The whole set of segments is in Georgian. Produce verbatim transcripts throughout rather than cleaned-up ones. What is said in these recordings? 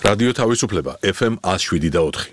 რადიო თავისუფლება ეფ ემ one oh seven და four.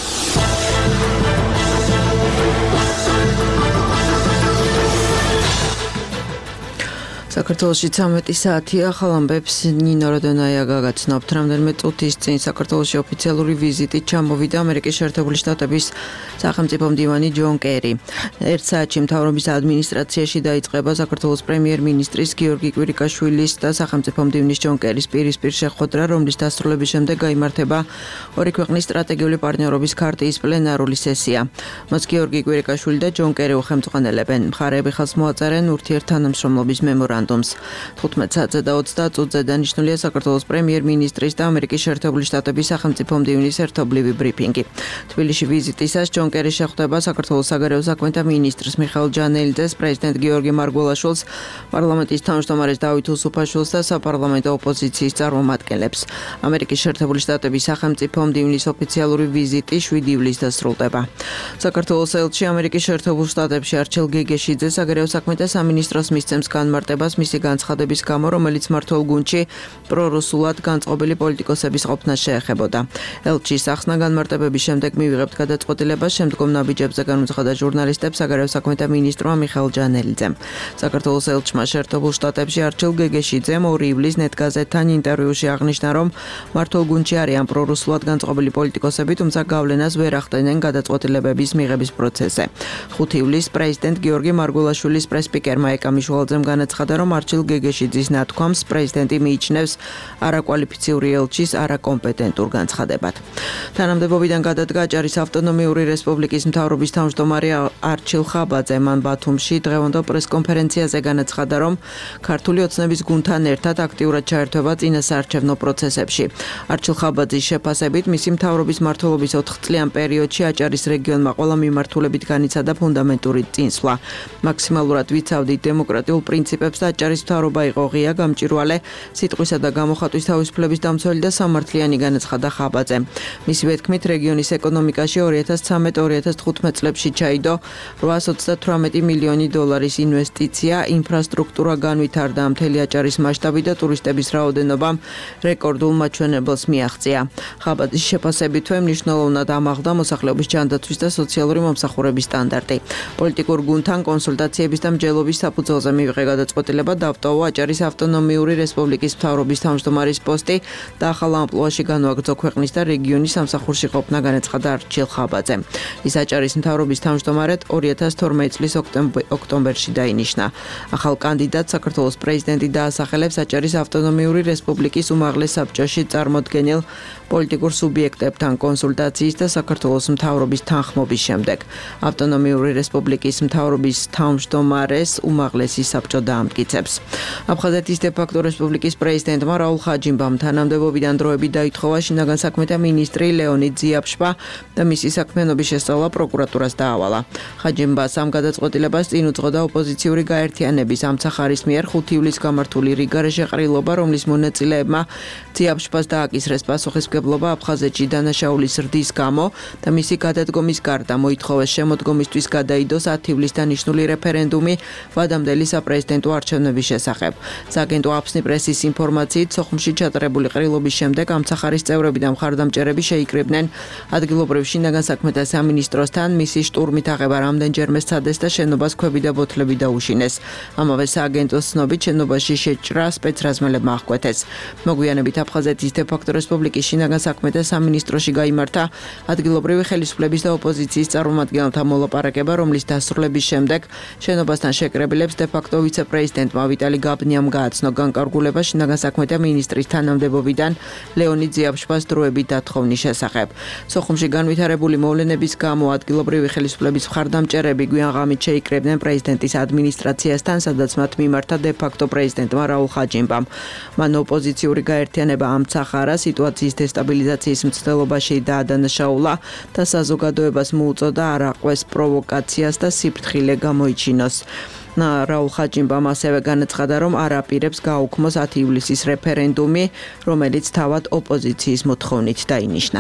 საქართველოში ცამეტი საათია, ახალ ამბებს ნინო როდონაიაგა გაცნობთ. რამდენიმე წუთის წინ საქართველოში ოფიციალური ვიზიტით ჩამოვიდა ამერიკის შეერთებული შტატების სახელმწიფო მდივანი ჯონ კერი. ერთ საათში მთავრობის ადმინისტრაციაში დაიწყება საქართველოს პრემიერ-მინისტრის გიორგი კვირიკაშვილის და სახელმწიფო მდივნის ჯონ კერის პირისპირ შეხვედრა, რომლის დასრულების შემდეგ გაიმართება ორი ქვეყნის სტრატეგიული პარტნიორობის ქარტიის პლენარული სესია. მას გიორგი კვირიკაშვილი და ჯონ კერი უხელმძღვანელებენ. მხარეები ხელს მოაწერენ ურთიერთთანამშრომლობის მემორანდუმს. თხუთმეტ საათზე და ოცდაათ წუთზე დანიშნულია საქართველოს პრემიერ-მინისტრის და ამერიკის შეერთებული შტატების სახელმწიფო მდივნის ერთობლივი ბრიფინგი. თბილისში ვიზიტისას ჯონ კერი შეხვდება საქართველოს საგარეო საქმეთა მინისტრს მიხეილ ჯანელიძეს, პრეზიდენტ გიორგი მარგველაშვილს, პარლამენტის თავმჯდომარეს დავით უსუფაშვილს და საპარლამენტო ოპოზიციის წარმომადგენლებს. ამერიკის შეერთებული შტატების სახელმწიფო მდივნის ოფიციალური ვიზიტი შვიდი ივლისს დასრულდება. საქართველოს ელჩი ამერიკის შეერთებულ შტატებში არჩილ გეგეშიძე საგარეო საქმეთა სამინისტროს მისცემს განმარტებას მისი განცხადების გამო, რომელიც მმართველ გუნდში პრორუსულად განწყობილი პოლიტიკოსების ყოფნა შეეხებოდა. ელჩის ახსნა განმარტებების შემდეგ მივიღებთ გადაწყვეტილებას, შემდგომ ნაბიჯებზე განუცხადა ჟურნალისტებს საგარეო საქმეთა მინისტრმა მიხეილ ჯანელიძემ. საქართველოს ელჩმა შეერთებულ შტატებში არჩილ გეგეშიძემ ორი ივლისს ნეტგაზეთთან ინტერვიუში აღნიშნა, რომ მმართველ გუნდში არიან პრორუსულად განწყობილი პოლიტიკოსები, თუმცა გავლენას ვერ ახდენენ გადაწყვეტილებების მიღების პროცესზე. ხუთი ივლისს პრეზიდენტ გიორგი მარგველაშვილის პრესპიკერმა ეკა მიშველაძემ განაცხადა, რომ არჩილ გეგეშიძის ნათქვამს პრეზიდენტი მიიჩნევს არაკვალიფიციური ელჩის არაკომპეტენტურ განცხადებად. თანამდებობიდან გადადგა აჭარის ავტონომიური რესპუბლიკის მთავრობის თავმჯდომარე არჩილ ხაბაძე. მან ბათუმში დღევანდელ პრესკონფერენციაზე განაცხადა, რომ ქართული ოცნების გუნდთან ერთად აქტიურად ჩაერთვება წინასაარჩევნო პროცესებში. არჩილ ხაბაძის შეფასებით, მისი მთავრობის მმართველობის ოთხწლიან პერიოდში აჭარის რეგიონმა ყველა მიმართულებით განიცადა ფუნდამენტური წინსვლა. მაქსიმალურად ვიცავდით დემოკრატიულ პრინციპებს და აჭარის მთავრობა იყო ღია, გამჭვირვალე, სიტყვისა და გამოხატვის თავისუფლების დამცველი და სამართლიანი, განაცხადა ხაბაძე. მისივე თქმით, რეგიონის ეკონომიკაში ორი ათას ცხრამეტ ორი ათას თხუთმეტ წლებში ჩაიდო რვაას ოცდათვრამეტი მილიონი დოლარის ინვესტიცია, ინფრასტრუქტურა განვითარდა, მთელი აჭარის მასშტაბი და ტურისტების რაოდენობამ რეკორდულ მაჩვენებელს მიაღწია. ხაბაძის შეფასებითვე მნიშვნელოვნად ამაღლდა მოსახლეობის ჯანდაცვის და სოციალური მომსახურების სტანდარტი. პოლიტიკურ გუნდთან კონსულტაციების და მსჯელობის საფუძველზე მივიღე გადაწყვეტილება დავტოვო აჭარის ავტონომიური რესპუბლიკის მთავრობის თავმჯდომარის პოსტი და ახალ ამპლუაში განვაგრძო ქვეყნის და რეგიონის სამსახურში ყოფნა, განაცხადა არჩილ ხაბაძე. ის აჭარის მთავრობის თავმჯდომარედ ორი ათას თორმეტი წლის ოქტომბერში დაინიშნა. ახალ კანდიდატს საქართველოს პრეზიდენტი დაასახელებს აჭარის ავტონომიური რესპუბლიკის უმაღლეს საბჭოში წარმოდგენილ პოლიტიკურ სუბიექტებთან კონსულტაციის და საქართველოს მთავრობის თანხმობის შემდეგ. ავტონომიური რესპუბლიკის მთავრობის თავმჯდომარეს უმაღლესი საბჭო დაამტკიცებს. აფხაზეთის დე-ფაქტო რესპუბლიკის პრეზიდენტმა რაულ ხაჯიმბამ თანამდებობიდან დროებით დაითხოვა შინაგან საქმეთა მინისტრი ლეონიდ ზიაფშვა და მისი საქმიანობის შესწავლა პროკურატურას დაავალა. ხაჯიმბას ამ გადაწყვეტილებას წინ უძღოდა ოპოზიციური გაერთიანების ამცახარის მიერ ხუთი ივლისს გამართული რიგარე შეყრილობა, რომლის მონაწილეებმა ზიაფშვას დააკისრეს პასუხისმგებლობა აფხაზეთში დანაშაულის ზრდის გამო და მისი გადადგომის გარდა მოითხოვეს შემოდგომისთვის გადაიდოს ათი ივლისს დანიშნული რეფერენდუმი ვადამდელი საპრეზიდენტო არჩევნების შესახებ. სააგენტო აფსნი პრესის ინფორმაციით, სოხუმში ჩატარებული ყრილობის შემდეგ ამცახარის წევრები და მხარდამჭერები შეიკრიბნენ ადგილობრივ შინაგან საქმეთა სამინისტროსთან, მისი შტურმით აღება რამდენჯერმე სცადეს და შენობას ქვები და ბოთლები დაუშინეს. ამავე სააგენტოს ცნობით, შენობაში შეჭრა სპეცრაზმელებმა აღკვეთეს. მოგვიანებით აფხაზეთის დე-ფაქტო რესპუბლიკის შინაგან საქმეთა სამინისტროში გაიმართა ადგილობრივი ხელისუფლების და ოპოზიციის წარმომადგენელთა მოლაპარაკება, რომლის დასრულების შემდეგ შენობასთან შეკრებილებს დე-ფაქტო ვიცე-პრეზიდენტმა ვიტალი გაბნიამ გააცნო განკარგულება შინაგან საქმეთა მინისტრის თანამდებობიდან ლეონიდ ზიაფშვას დროებით დათხოვნის შესახებ. სოხუმში განვითარებული მოვლენების გამო ადგილობრივი ხელისუფლების მხარდამჭერები გვიან-ღამით შეიკრებდნენ პრეზიდენტის ადმინისტრაციასთან, სადაც მათ მიმართა დე-ფაქტო პრეზიდენტმა რაულ ხაჯიმბამ. მან ოპოზიციური გაერთიანება ამცახარა, სიტუაციის დესტაბილიზაციის მცდელობაში დაადანაშაულა და საზოგადოებას მოუწოდა არ აყვეს პროვოკაციას და სიფრთხილე გამოიჩინოს. რაულ ხაჯიმბამ ასევე განაცხადა, რომ არ აპირებს გააუქმოს ათი ივლისის რეფერენდუმი, რომელიც თავად ოპოზიციის მოთხოვნით დაინიშნა.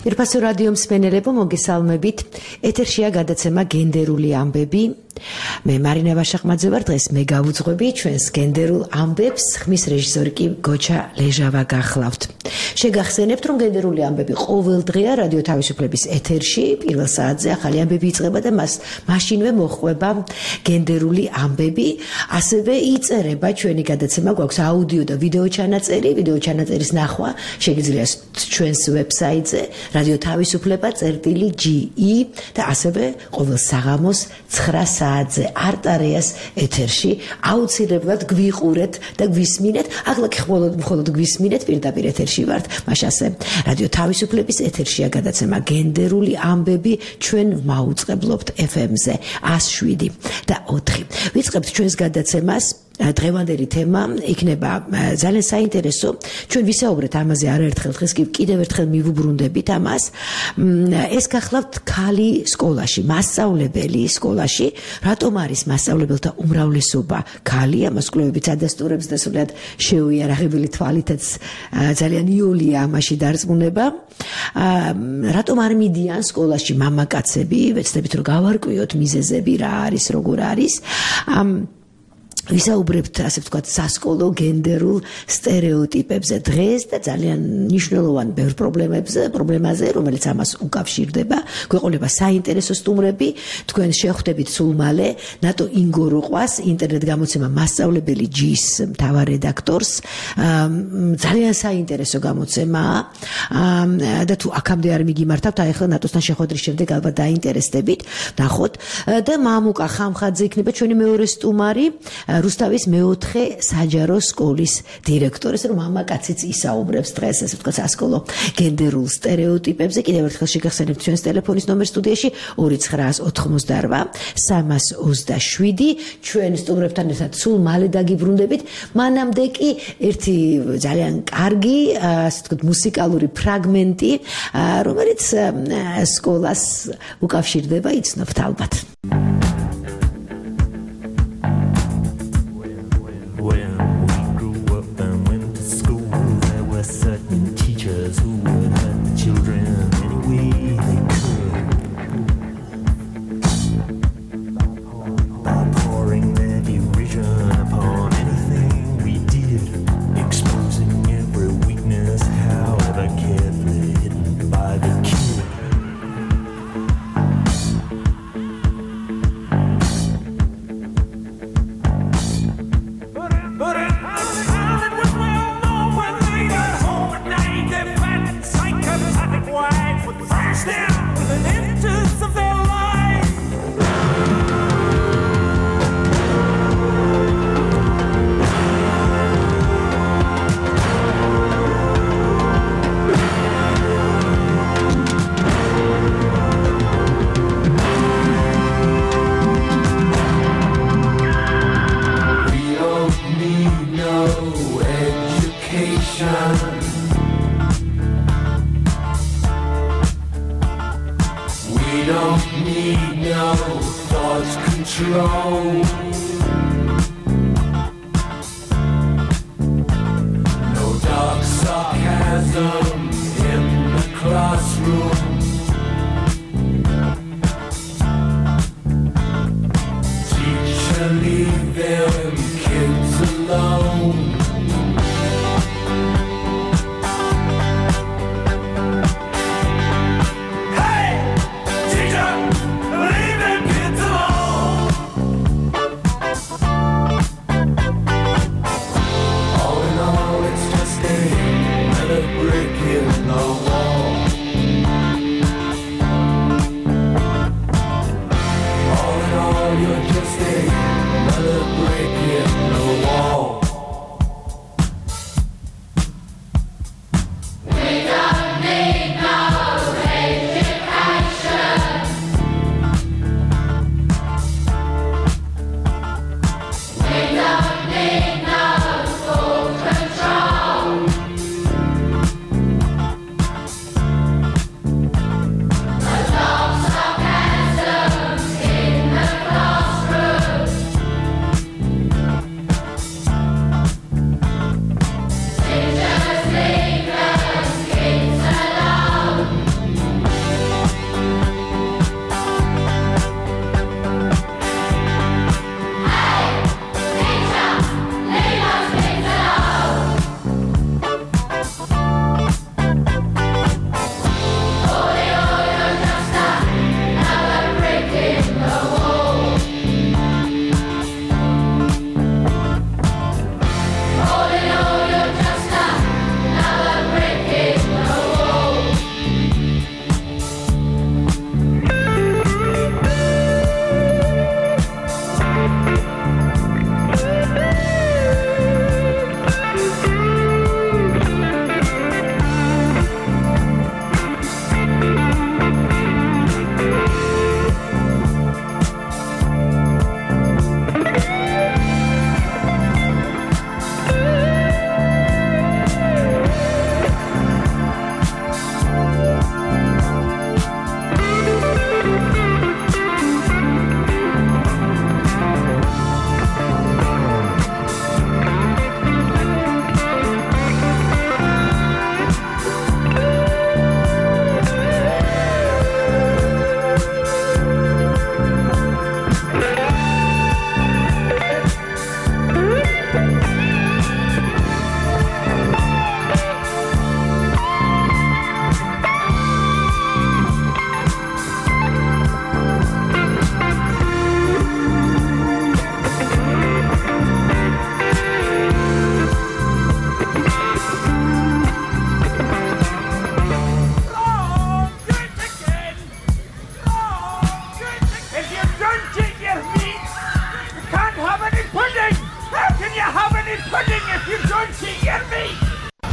Ირფასო რადიო მსმენელებო, მოგესალმებით. ეთერშია გადაცემა გენდერული ამბები. მე მარინა ვაშახმაძე ვარ, დღეს მე გავუძღვები ჩვენს გენდერულ ამბებს, ხმის რეჟისორი კი გოჩა ლეჟავა გახლავთ. შეგახსენებთ, რომ გენდერული ამბები ყოველდღეა რადიო თავისუფლების ეთერში, პირველ საათზე ახალი ამბები იწყება და მას მაშინვე მოხვება გენდერული ამბები, ასევე იწერება ჩვენი გადაცემა, გვაქვს აუდიო და ვიდეო ჩანაწერი, ვიდეო ჩანაწერის ნახვა შეგიძლია ჩვენს ვებსაიტზე რადიო თავისუფლება წერტილი ჯი ი და ასევე ყოველ საღამოს ცხრა საათზე არტარიას ეთერში აუცილებლად გვიყურეთ და გვისმინეთ. ახლა კი მხოლოდ მხოლოდ გვისმინეთ, პირდაპირ ეთერში ვართ. მაშასე რადიო თავისუფლების ეთერშია გადაცემა გენდერული ამბები, ჩვენ მაუწყებლობთ ეფ ემ-ზე ას შვიდი და ოთხი. ვიწყებთ ჩვენს გადაცემას. დღევანდელი თემა იქნება ძალიან საინტერესო. ჩვენ ვისაუბრეთ ამაზე არაერთხელ, დღეს კი კიდევ ერთხელ მივუბრუნდებით ამას. ეს გახლავთ ქალი სკოლაში, მასწავლებელი სკოლაში. რატომ არის მასწავლებელთა უმრავლესობა ქალი? ამას კვლევებიც ადასტურებს და სულად შეუიარაღებელი თვალითაც ძალიან იოლია ამაში დარწმუნება. რატომ არ მიდიან სკოლაში მამაკაცები? ვეცდებით რომ გავარკვიოთ მიზეზები რა არის, როგორ არის. ვისაუბრებთ, ასე ვთქვათ, სასკოლო გენდერულ სტერეოტიპებზე დღეს და ძალიან მნიშვნელოვან ბევრ პრობლემებზე, პრობლემაზე, რომელიც ამას უკავშირდება. გვეყოლება საინტერესო სტუმრები, თქვენ შეხვდებით სულ მალე ნატო ინგოროყვას, ინტერნეტ გამოცემა მასწავლებელი ჯის მთავარ რედაქტორს. ძალიან საინტერესო გამოცემაა და თუ აქამდე არ მიგიმართავთ, აი ახლა ნატოსთან შეხვედრის შემდეგ ალბათ დაინტერესდებით, ნახოთ და მამუკა ხამხაძე იქნება ჩვენი მეორე სტუმარი. რუსთავის მეოთხე საჯარო სკოლის დირექტორი, ეს რომ მამაკაციც ისაუბრებს დღეს, ასე ვთქვათ, სასკოლო გენდერულ სტერეოტიპებზე. კიდევ ერთხელ შეგახსენებთ ჩვენს ტელეფონის ნომერს სტუდიაში ორი ცხრა ოცდაოთხმოცდარბა სამას ოცდაშვიდი. ჩვენ სტუმრებთან ერთად სულ მალე დაგიბრუნდებით. მანამდე კი ერთი ძალიან კარგი, ასე ვთქვათ, მუსიკალური ფრაგმენტი, რომელიც სკოლას უკავშირდება, იცნობთ ალბათ.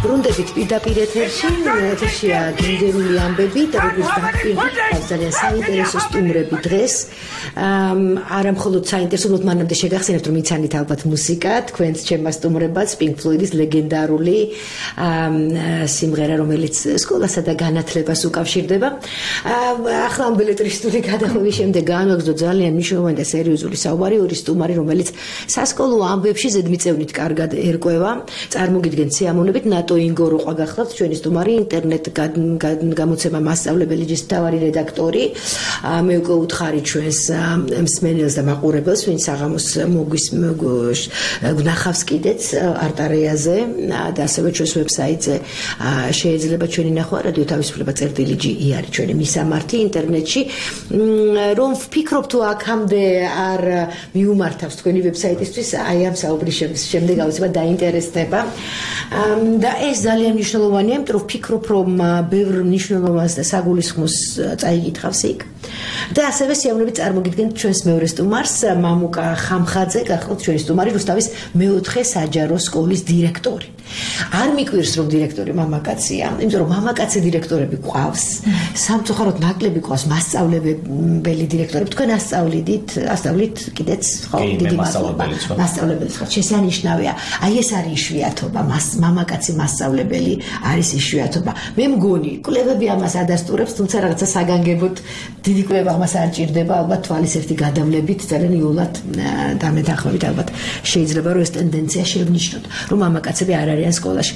ბრუნდებით პირდაპირ ეთერში, ეთერშია გენდერული ამბები და როგორც დაგპირდით ძალიან საინტერესო სტუმრები დღეს. არა მხოლოდ საინტერესო, უბრალოდ მანამდე შეგახსენებთ, რომ იცანით ალბათ მუსიკა, თქვენც ჩემმა სტუმრებაც Pink Floyd-ის ლეგენდარული სიმღერა, რომელიც სკოლასა და განათლებას უკავშირდება. ახლა ამ ბელეტრისტული გადახვევის შემდეგ განვაგრძო ძალიან მნიშვნელოვანი და სერიოზული საუბარი ორი სტუმარი, რომელიც სასკოლო ამბებში ზედმიწევნით კარგად ერკვევა. წარმოგიდგენთ სიამოვნებით ნატო ინგოროყვა გახლავთ ჩვენი სტუმარი, ინტერნეტ გამოცემა მასწავლებელი ჯის მთავარი რედაქტორი. მე უკვე უთხარი ჩვენს მსმენელს და მაყურებელს, ვინც საღამოს მოგვის ვნახავს კიდეც არტარეაზე და ასევე ჩვენს ვებსაიტზე შეიძლება ჩვენი ნახვა რადიო თავისუფლება წერტილი ჯი არის ჩვენი მისამართი ინტერნეტში. რომ ვფიქრობ თუ აქამდე არ მიუმართავს თქვენი ვებსაიტისთვის, აი ამ საუბრის შემდეგ აუცილებლად დაინტერესდება. და ეს ძალიან მნიშვნელოვანია, იმიტომ რომ ვფიქრობ, რომ ბევრ მნიშვნელოვანს და საგულისხმოს წაიკითხავს იქ. და ასევე სიამოვნებით წარმოგიდგენთ ჩვენს მეორე სტუმარს, მამუკა ხამხაძე, გახლავთ ჩვენი სტუმარი, რუსთავის მეოთხე საჯარო სკოლის დირექტორი. არ მიკვირს რომ დირექტორი მამაკაცია, იმიტომ რომ მამაკაცი დირექტორები გვყავს, სამწუხაროდ ნაკლები გვყავს მასწავლებელი დირექტორები. თქვენ ასწავლიდით, ასწავლით კიდეც ხო, დიდი მასწავლებელი ხო? მასწავლებელი ხო, შესანიშნავია. აი ეს არის იშვიათობა, მამაკაცი მასწავლებელი არის იშვიათობა. მე მგონი, კვლევები ამას ადასტურებს, თუმცა რაღაცა საგანგებოდ დიდი კვლევა ამას არ ჭირდება, ალბათ თვალის ერთი გადავლებით ძალიან იოლად დამეთანხმებით ალბათ შეიძლება რომ ეს ტენდენცია შევნიშნოთ, რომ მამაკაცები არ არიან სკოლაში.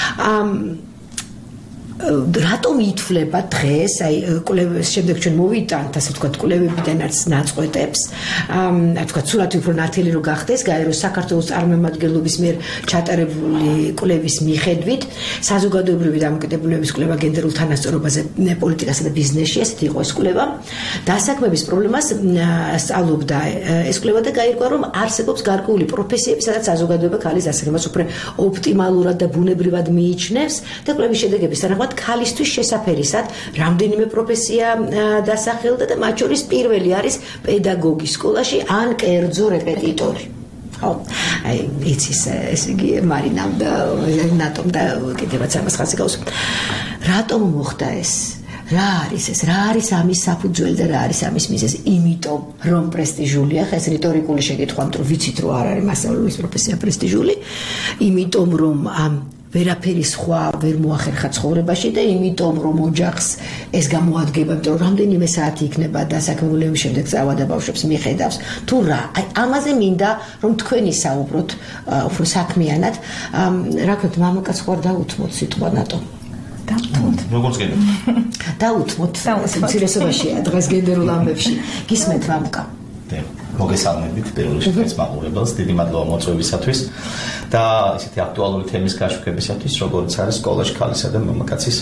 რატომ ითვლება დღეს, აი კვლევის შემდეგ ჩვენ მოვიტანთ, ასე ვთქვათ, კვლევებიდან არც ნაწყვეტებს, ასე ვთქვათ, სულათი უფრო ნათელი რო გახდეს, გაეროს საქართველოს წარმომადგენლობის მიერ ჩატარებული კვლევის მიხედვით, საზოგადოებრივი დამოკიდებულების კვლევა გენდერულ თანასწორობაზე პოლიტიკასა და ბიზნესში, ესეთი იყო ეს კვლევა. დასაქმების პრობლემას სწავლობდა ეს კვლევა და გაირკვა, რომ არსებობს გარკვეული პროფესიები, სადაც საზოგადოება ქალის დასაქმებას უფრო ოპტიმალურად და ბუნებრივად მიიჩნევს და კვლევის შედეგების თანახმად ქალისთვის შესაფერისად რამდენიმე პროფესია დასახელდა და მათ შორის პირველი არის პედაგოგი სკოლაში ან კერძო რეპეტიტორი. ხო, აი იცის ესე იგი მარინამ და ნატომ და კიდევაც ამას ხაზი გავს. რატომ მოხდა ეს? რა არის ეს? რა არის ამის საფუძველი და რა არის ამის მიზეზი? იმიტომ რომ პრესტიჟულია, ხა ეს რიტორიკული შეკითხვა, იმიტომ რომ ვიცით რომ არ არის მასწავლებლის პროფესია პრესტიჟული, იმიტომ რომ ამ ვერაფერი სხვა ვერ მოახერხა ცხოვრებაში და იმიტომ რომ ოჯახს ეს გამოადგება, იმიტომ რომ რამდენიმე საათი იქნება დასაქმებულების შემდეგ წავა და ბავშვებს მიხედავს. თუ რა, აი ამაზე მინდა რომ თქვენი საუბროთ უფრო საქმიანად. რა ქვია, მამაკაც ხوار დაუთმოთ სიტყვა ნატო. დაუთმოთ. როგორც გინდათ. დაუთმოთ. მცირესობაშია დღეს გენდერულ ამბებში. გისმენთ მამუკა. მოგესალმებით პირველ რიგში მაყურებელს, დიდი მადლობა მოწვევისათვის და ისეთი აქტუალური თემის გაშუქებისათვის, როგორც არის სკოლაში ქალისა და მამაკაცის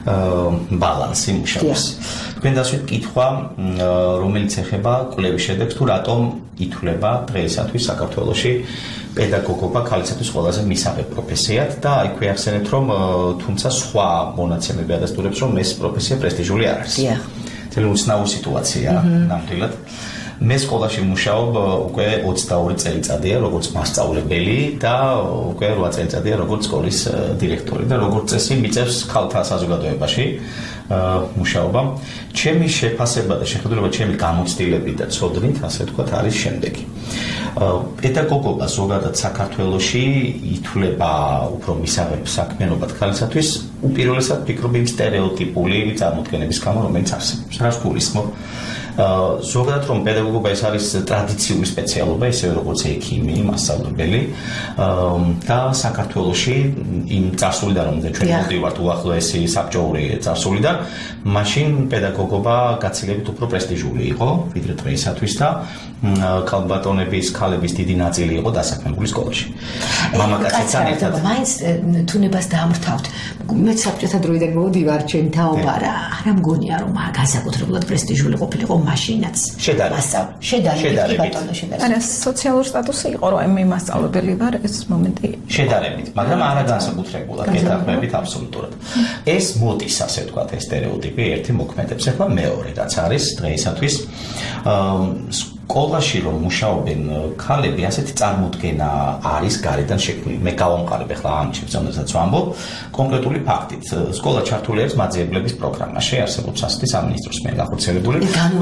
ბალანსი მუშაობის. თქვენ დასვით კითხვა, რომელიც ეხება კვლევის შედეგს, თუ რატომ ითვლება დღეისათვის საქართველოში პედაგოგობა ქალისათვის ყველაზე მისაღებ პროფესიად და აი ქვე ახსენებთ, რომ თუმცა სხვა მონაცემები ადასტურებს, რომ ეს პროფესია პრესტიჟული არ არის. ძალიან უცნაური სიტუაცია ნამდვილად. მე სკოლაში მუშაობ უკვე ოცდაორი წელიწადია როგორც მასწავლებელი და უკვე რვა წელიწადია როგორც სკოლის დირექტორი და როგორც წესი მიწევს ქალთა საზოგადოებაში მუშაობა. ჩემი შეფასება და შეხედულება ჩემი გამოცდილებით და ცოდნით, ასე ვთქვათ, არის შემდეგი. პედაგოგობა ზოგადად საქართველოში ითვლება უფრო მისაღებ საქმიანობად ქალისათვის, უპირველესად ფიქრობ იმ სტერეოტიპული წარმოდგენების გამო, რომელიც არსებობს. რას გულისხმობ? ზოგადად რომ პედაგოგობა ეს არის ტრადიციული სპეციალობა, ისევე როგორც ექიმი, მასწავლებელი და საქართველოში იმ წარსულიდან რომ ჩვენ მოვდივართ უახლოესი საბჭოური წარსულიდან, მაშინ პედაგოგობა გაცილებით უფრო პრესტიჟული იყო, ვიდრე დღეისათვის და ქალბატონების, ქალების დიდი ნაწილი იყო დასაქმებული სკოლაში. მამაკაცებთან ერთად. მაინც თუნებას დაამრთავთ. მე საბჭოთა დროიდან მოვდივარ ჩემი თაობა რა, არა მგონია რომ განსაკუთრებულად პრესტიჟული ყოფილიყო მაშინაც. შედარებით. შედარებით, ბატონო, შედარებით. არა, სოციალური სტატუსი იყო, რომ მე მასწავლებელი ვარ, ეს მომენტი. შედარებით, მაგრამ არა განსაკუთრებულად, გეთანხმებით აბსოლუტურად. ეს მოდის, ასე ვთქვათ, ეს სტერეოტიპი ერთი მოქმედებს. ახლა მეორე რაც არის დღეისათვის სკოლაში რომ მუშაობენ ქალები, ასეთი წარმოდგენა არის გარედან შექმნილი. მე გავამყარებ ახლა ამ ჩემს ვამბობ კონკრეტული ფაქტით. სკოლა ჩართული არის მაძიებლების პროგრამაში, არსებობს ასეთი სამინისტროს მიერ განხორციელებული.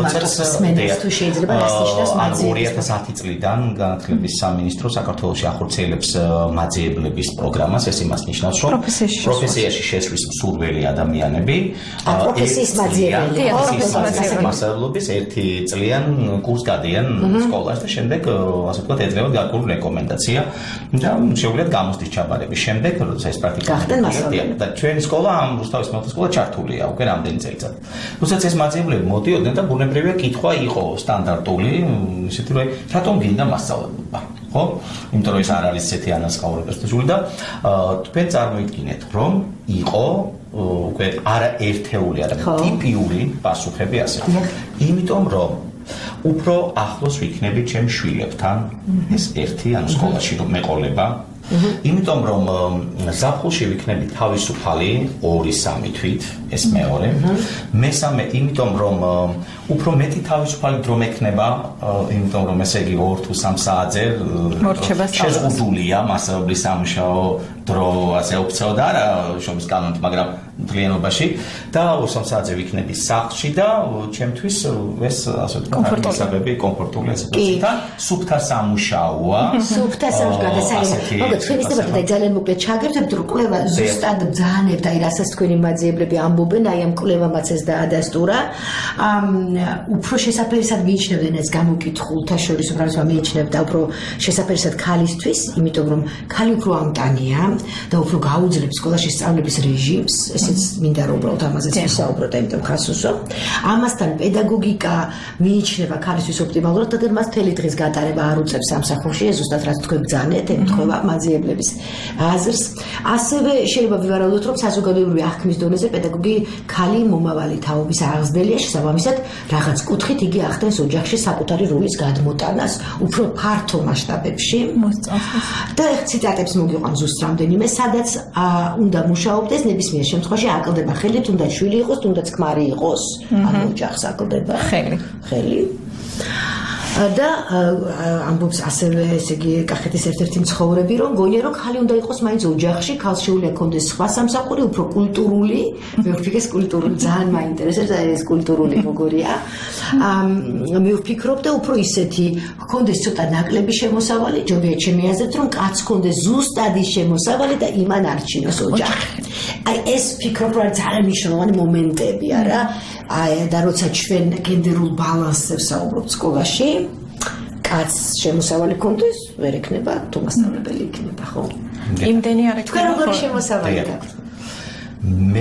თუ შეიძლება რას ნიშნავს მაძიებლები? ორი ათას ათი წლიდან განათლების სამინისტრო საქართველოში ახორციელებს მაძიებლების პროგრამას, ეს იმას ნიშნავს, რომ პროფესიაში შესვლის მსურველი ადამიანები პროფესიის მაძიებელი, მასწავლებლობის ერთი წლიან კურსს გადიან სკოლაში და შემდეგ ასე ვთქვათ ეძლევათ გარკვეული რეკომენდაცია და შეუძლიათ გამოცდის ჩაბარების შემდეგ, როცა ეს პრაქტიკა და ჩვენი სკოლა ამ რუსთავის მეოთხე სკოლა ჩართულია უკვე რამდენი წელიწად. როდესაც ეს მაძიებლები მოდიოდნენ და ბუნებრივია კითხვა იყო სტანდარტული, ისეთი რომ რატომ გინდა მასწავლებლობა, ხო? იმიტომ რომ ეს არ არის ესეთი ანასწავლებელი და თქვენ წარმოიდგინეთ, რომ იყო უკვე არა ერთეული, არამედ ტიპიური პასუხები ასე. იმიტომ რომ უფრო ახლოს ვიქნები ჩემ შვილებთან, ეს ერთი, ანუ სკოლაში რომ მეყოლება, იმიტომ რომ ზაფხულში ვიქნები თავისუფალი ორი სამი თვით, ეს მეორე, მესამე, იმიტომ რომ უფრო მეტი თავისუფალი დრო მექნება, იმიტომ რომ ესე იგი ორ თუ სამ საათზე შეზღუდულია მასწავლებლის სამუშაო დრო, ასე ოფიციალურად და არა შობის კანონით, მაგრამ მთლიანობაში და ორ სამ საათზე ვიქნები სახლში და ჩემთვის ეს ასე ვთქვათ, მისაბები კომფორტულია სიტუაცია და სუფთა სამუშაოა. სუფთა სამუშაო გადასარევი. მოგეთ თქვენ ისევ და ძალიან მოკლედ ჩაგერთებთ რომ კვლევა ზუსტად ბძანებთ, აი რასაც თქვენი მაძიებლები ამბობენ, აი ამ კვლევამაც ეს დაადასტურა. უფრო შესაძლებლად მიიჩნევენ ეს გამოკითხულთა შორის, უბრალოდ მიიჩნევთ და უფრო შესაძლებლად ქალისთვის, იმიტომ რომ ქალი უფრო ამტანია და უფრო გაუძლებს სკოლაში სწავლების რეჟიმს, ესეც მინდა რომ უბრალოდ ამაზეც ვისაუბროთ, იმიტომ ხასუსო. ამასთან პედაგოგიკა მიიჩნევა ქალისთვის ოპტიმალურად, თუმცა მას მთელი დღის გატარება არ უწევს სამსახურში, ეს ზუსტად რაც თქვენ ბძანეთ, ემთხვევა მაძიებლების აზრს. ასევე შეიძლება ვივარაუდოთ, რომ საზოგადოებრივი აღქმის დონეზე პედაგოგი ქალი მომავალი თაობის აღზრდელია, შესაბამისად, რაღაც კუთხით იგი ახდენს ოჯახში საკუთარი როლის გადმოტანას, უფრო ფართო მასშტაბებში. და ეხ ციტატებს მოგიყვან ზუსტ რამდენიმე, სადაც უნდა მუშაობდეს, ნებისმიერ შემთხვევაში აკლდება ხელი, თუნდაც შვილი იყოს, თუნდაც ქმარი იყოს, ანუ ოჯახს აკლდება ხელი. ხელი. და ამბობს ასევე ესე იგი კახეთის ერთ-ერთი მცხოვრები რომ გონია რომ ხალი უნდა იყოს მაინც ოჯახში, ქალს შეუძლია კონდეს სხვა სამსახური, უფრო კულტურული, მე ვფიქრე ეს კულტურული ძალიან მაინტერესებს, ეს კულტურული როგორია. მე ვფიქრობ და უფრო ისეთი კონდეს ცოტა ნაკლები შემოსავალი, ჯობია ჩემი აზრით რომ კაცს კონდეს ზუსტად ის შემოსავალი და იმან არჩინოს ოჯახი. აი ეს ვფიქრობ რომ ძალიან მნიშვნელოვანი მომენტები არა? აი და როცა ჩვენ გენდერულ ბალანსზე ვსაუბრობთ სკოლაში, კაცს შემოსავალი კონდეს, ვერ ექნება, თუ მასწავლებელი იქნება, ხო? იმდენი არ ექნება. თქვენ როგორი შემოსავალი გაქვთ? მე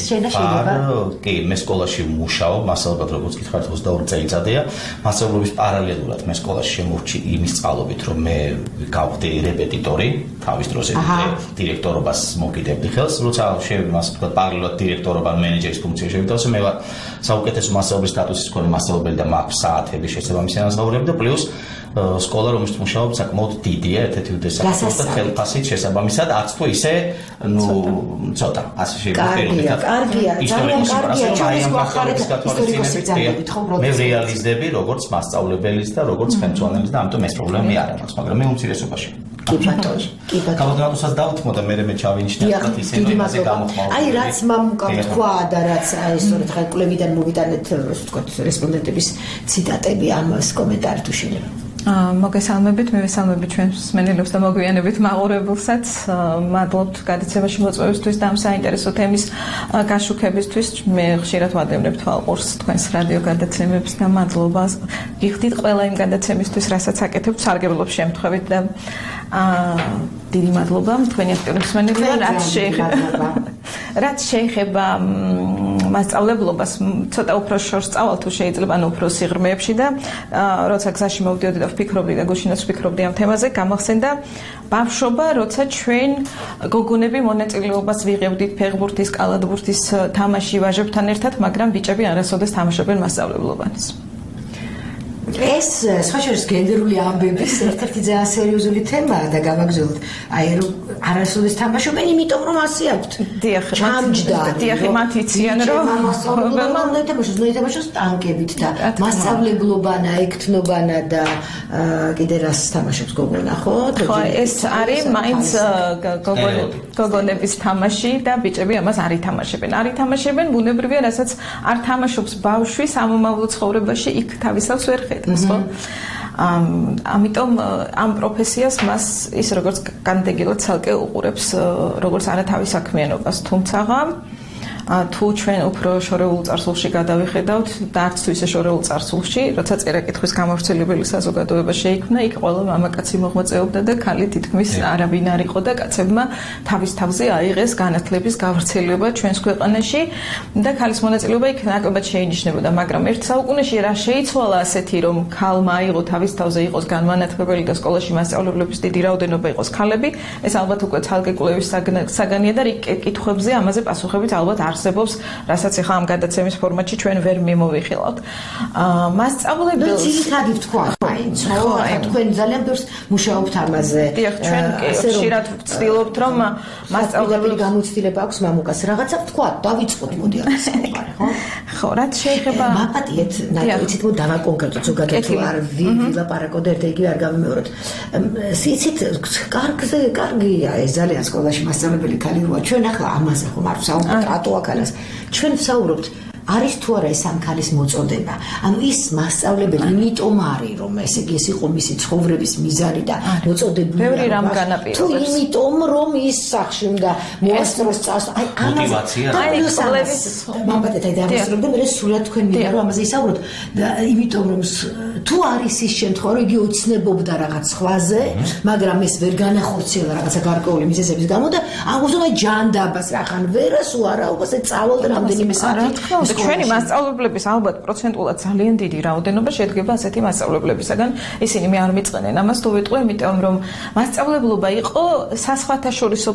კი, მე სკოლაში ვმუშაობ, მასწავლებლად როგორც გითხარით ოცდაორი წელიწადია, მასწავლებლობის პარალელურად მე სკოლაში შემოვჭი იმის წყალობით, რომ მე გავხდი რეპეტიტორი, თავის დროს დირექტორობას მოკიდებდი ხელს, როცა შევიდა ასე ვთქვათ, პარალელურად დირექტორობა, მენეჯერის ფუნქცია შევიდავსე, მე ვარ საუკეთესო მასწავლებლის სტატუსის მქონე მასწავლებელი და მაქვს საათები შესაბამისი ანაზღაურები და პლუს სკოლა რომელშიც მუშაობ საკმაოდ დიდია, ერთ-ერთი უდესაკუთრება და ხელფასით შესაბამისად, არც თუ ისე, ნუ ცოტა, ასე კარგია, კარგია, ძალიან კარგია, ჩვენს გვახარეთ ისტორიკოსი ძალებით, ხო, მე რეალიზდები როგორც მასწავლებელის და როგორც ხელმძღვანელის და ამიტომ ეს პრობლემა მე არ აქვს, მაგრამ მე უმცირესობაში. კი ბატონო, კი ბატონო. კალოდრატუსაც დავთმო და მე მე ჩავინიშნე ასეთ ისე მასე გამოხმაურებული. აი რაც მამუკამ თქვა და რაც აი სწორედ ხა კლევიდან მოვიტანეთ, ასე ვთქვათ, რესპონდენტების ციტატები ამას კომენტარი თუ შეიძლება. მოგესალმებით, მე ვესალმები ჩვენს მსმენელებს და მოგვიანებით მაყურებელსაც. მადლობთ გადაცემაში მოწვევისთვის და ამ საინტერესო თემის გაშუქებისთვის. მე ხშირად ვადევნებ თვალყურს თქვენს რადიო გადაცემებს და მადლობას გიხდით ყველა იმ გადაცემისთვის, რასაც აკეთებთ სარგებლობის შემთხვევით და დიდი მადლობა თქვენი აქტიური მსმენელია, რაც შეეხება რაც შეეხება მასწავლებლობას, ცოტა უფრო შორს წავალ თუ შეიძლება, ანუ უფრო სიღრმეებში და როცა გზაში მოვდიოდი და ვფიქრობდი და გუშინაც ვფიქრობდი ამ თემაზე, გამახსენდა ბავშვობა, როცა ჩვენ გოგონები მონაწილეობას ვიღებდით ფეხბურთის, კალათბურთის თამაში ვაჟებთან ერთად, მაგრამ ბიჭები არასოდეს თამაშობენ მასწავლებლობას. ეს სხვა შორის გენდერული ამბების ერთ-ერთი ძალიან სერიოზული თემაა და გავაგზავნოთ. აი არასოდეს თამაშობენ, იმიტომ რომ ასე აქვთ. დიახ, ჩამჯდა. დიახ, მათ იციან რომ მასწავლებელმა უნდა ეთამაშოს, უნდა ეთამაშოს ტანკებით და მასწავლებლობანა, ექთნობანა და კიდე რას თამაშობს გოგონა, ხო? ხო, ეს არის მაინც გოგონების თამაში და ბიჭები ამას არ ითამაშებენ. არ ითამაშებენ ბუნებრივია, რასაც არ თამაშობს ბავშვი სამომავლო ცხოვრებაში, იქ თავისავს ვერ ხედავს, ხო? ამიტომ ამ პროფესიას მას ის როგორც განდეგილად ცალკე უყურებს როგორც არათავის საქმიანობას, თუმცა თუ ჩვენ უფრო შორეულ წარსულში გადავიხედავთ და არც თუ ისე შორეულ წარსულში, როცა წერა-კითხვის გამავრცელებელი საზოგადოება შეიქმნა, იქ ყველა მამაკაცი მოღვაწეობდა და ქალი თითქმის არავინ არ იყო და კაცებმა თავის თავზე აიღეს განათლების გავრცელება ჩვენს ქვეყანაში და ქალის მონაწილეობა იქ ნაკლებად შეინიშნებოდა, მაგრამ ერთ საუკუნეში რა შეიცვალა ასეთი, რომ ქალმა აიღო თავის თავზე იყოს განმანათლებელი და სკოლაში მასწავლებლების დიდი რაოდენობა იყოს ქალები, ეს ალბათ უკვე ცალკე კვლევის საგანია და რიგ კითხვებზე ამაზე პასუხებით ალბათ არ არსებობს, რასაც ახლა ამ გადაცემის ფორმატში ჩვენ ვერ მიმოვიხილავთ. აა მასწავლებელს ძირითადი თქვა, მაინც, ხო, თქვენ ძალიან ბევრს მუშაობთ ამაზე. დიახ, ჩვენ ხშირად ვცდილობთ, რომ მასწავლებელს გამოცდილება აქვს მამუკას. რაღაცა თქვა, დავიწყოთ მოდი ამას მოყარე, ხო? ხო, რაც შეიძლება მაპატიეთ, ნაიცით მო დავაკონკრეტოთ ზოგადად თუ არ ვილაპარაკოთ ერთ იგივე არ გამიმეოროთ. იცით, კარგზე კარგია ეს ძალიან სკოლაში მასწავლებელი ქალი როა. ჩვენ ახლა ამაზე ხომ არ ვსაუბრობთ, რატო ახალას ჩვენ ვსაუბრობთ არის თუ არა ეს ამ ქალის მოწოდება. ანუ ის მასწავლებელი იმიტომ არის რომ ესე იგი ეს იყო მისი ცხოვრების მიზანი და მოწოდებული. ბევრი რამ განაპირობებს. თუ იმიტომ რომ ის სახში უნდა მოასწროს წასვლა. აი მოტივაცია. აი კვლევის მამბატეთ აი დაასრულებ და მე სულად თქვენ მინდა რომ ამაზე ისაუბროთ. იმიტომ რომ თუ არის ის შემთხვევა რომ იგი ოცნებობდა რაღაც სხვაზე, მაგრამ ეს ვერ განახორციელა რაღაცა გარკვეული მიზეზების გამო და აღუზრდა ჯანდაბას რახან ვერას უარა უბრალოდ წავალ და რამდენიმე საათი ჩვენი მასწავლებლების ალბათ პროცენტულად ძალიან დიდი რაოდენობა შედგება ასეთი მასწავლებლებისაგან. ისინი მე არ მიწყენენ ამას თუ ვიტყვი, იმიტომ რომ მასწავლებლობა იყო საზღვათაშორისო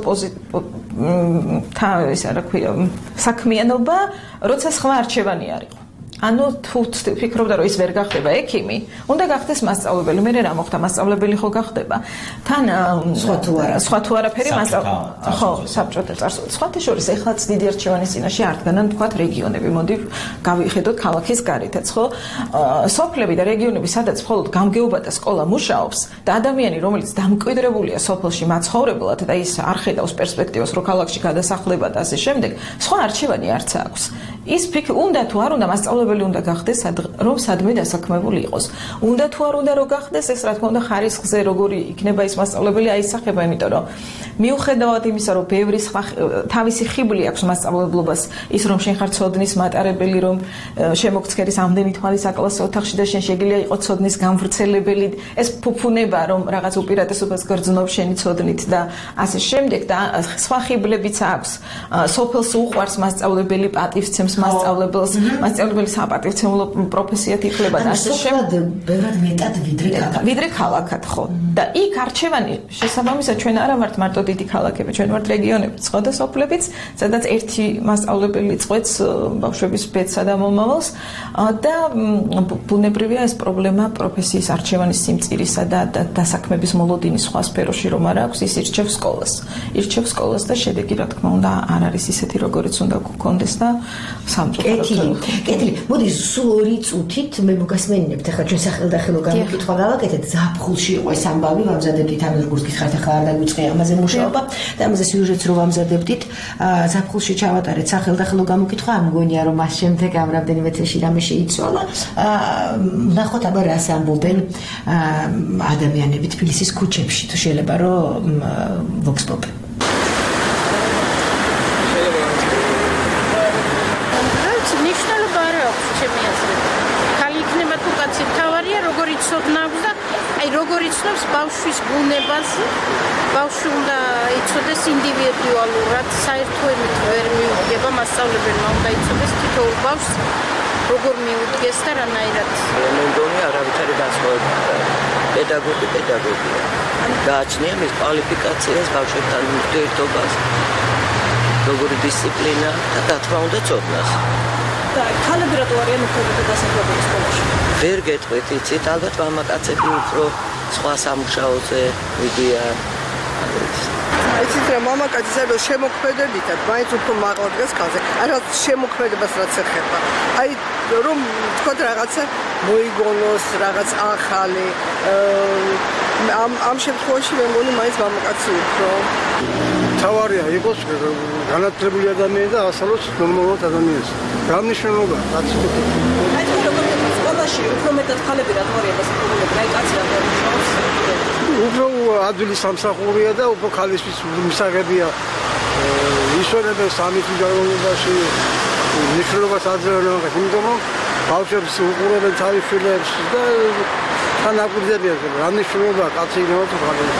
პოზიცია, ის რა ქვია, საქმიანობა, როცა სხვა არჩევანი არ იყო. ანუ თუ ფიქრობდა რომ ის ვერ გახდება ექიმი, უნდა გახდეს მასწავლებელი. მე რა მოხდა, მასწავლებელი ხო გახდება. თან სხვა თუ არა, სხვა თუ არაფერი მასწავლებელი. ხო, საბჭოთა წარსულში. სხვათა შორის ეხლაც დიდი არჩევანის წინაშე არ დგანან თქვათ რეგიონები. მოდი გავიხედოთ ქალაქის გარეთაც, ხო? სოფლები და რეგიონები, სადაც მხოლოდ გამგეობა და სკოლა მუშაობს და ადამიანი, რომელიც დამკვიდრებულია სოფელში მაცხოვრებლად და ის არ ხედავს პერსპექტივას, რომ ქალაქში გადასახლება და ასე შემდეგ, სხვა არჩევანი არც აქვს. ის ფიქრ უნდა თუ არ უნდა მასწავლებელი უნდა გახდეს, რომ სადმე დასაქმებული იყოს. უნდა თუ არ უნდა რომ გახდეს, ეს რა თქმა უნდა ხარისხზე როგორი იქნება ის მასწავლებელი აისახება, იმიტომ რომ მიუხედავად იმისა, რომ ბევრი სხვა თავისი ხიბლი აქვს მასწავლებლობას, ის რომ შენ ხარ ცოდნის მატარებელი, რომ შემოგცქერის ამდენი თვალი საკლასო ოთახში და შენ შეგიძლია იყოს ცოდნის გამვრცელებელი, ეს ფუფუნება, რომ რაღაც უპირატესობას გრძნობს შენი ცოდნით და ასე შემდეგ და სხვა ხიბლებიც აქვს. სოფელს უყვარს მასწავლებელი, პატივცემს მასწავლებელს, მასწავლებელი საპატივცემულო პროფესიად ითვლება და ასე შემდეგ. ბევრად მეტად ვიდრე ქალაქად. ვიდრე ქალაქად, ხო. და იქ არჩევანი შესაბამისად ჩვენ არა ვართ მარტო დიდი ქალაქები, ჩვენ ვართ რეგიონები, სხვა და სოფლებიც, სადაც ერთი მასწავლებელი წყვეტს ბავშვების ბედსა და მომავალს და ბუნებრივია ეს პრობლემა პროფესიის არჩევანის სიმწირისა და დასაქმების მოლოდინის სხვა სფეროში რომ არ აქვს, ის ირჩევს სკოლას. ირჩევს სკოლას და შედეგი რა თქმა უნდა არ არის ისეთი როგორიც უნდა გქონდეს და კეთილი, კეთილი. მოდი სულ ორი წუთით მე მოგასმენინებთ, ახლა ჩვენ სახელდახელო გამოკითხვა გავაკეთეთ, ზაფხულში იყო ეს ამბავი, ვამზადებდით ამ როგორც გითხარით, ახლა არ დაგვიწყე ამაზე მუშაობა და ამაზე სიუჟეტს რო ვამზადებდით, ზაფხულში ჩავატარეთ სახელდახელო გამოკითხვა, არ მგონია რომ მას შემდეგ ამ რამდენიმე თვეში რამე შეიცვალა. ნახოთ აბა რას ამბობენ ადამიანები თბილისის ქუჩებში, თუ შეიძლება რომ Vox Pop. როგორ იცნობს ბავშვის ბუნებას, ბავშვი უნდა იცოდეს ინდივიდუალურად, საერთოებით ვერ მიუდგება, მასწავლებელმა უნდა იცოდეს თითოეულ ბავშვს როგორ მიუდგეს და რანაირად. მე მგონი არავითარი განსხვავება პედაგოგი პედაგოგია. გააჩნია მის კვალიფიკაციას, ბავშვებთან ურთიერთობას, როგორი დისციპლინა და რა თქმა უნდა ცოდნას. და ქალები რატო არიან უფრო მეტად დასაქმებული სკოლაში? ვერ გეტყვით, იცით, ალბათ მამაკაცები უფრო სხვა სამუშაოზე მიდიან. იცით რა, მამაკაცის არის შემოქმედებითად, მაინც უფრო მაღლა დგას ქალზე. აი რა შემოქმედებას რაც ეხება. აი რომ თქვა რაღაცა მოიგონოს, რაღაც ახალი. ამ ამ შემთხვევაში მე მგონი მაინც მამაკაცი უფრო თავარია იყოს განათლებული ადამიანი და ასწავლოს ნორმალურად ადამიანს. რა მნიშვნელობა რაც აი თუ როგორ სკოლაში უფრო მეტად ქალები რატო არიან დასაქმებული? აი კაცი რატო მუშაობს? უფრო ადვილი სამსახურია და უფრო ქალისთვის მისაღებია ისვენებენ სამი ჯანმრთელობაში მნიშვნელობას აძლევენ, იმიტომ რომ ბავშვებს უყურებენ თავის შვილებს და თან აკვირდებიან რა მნიშვნელობა კაცი იქნება თუ ქალი.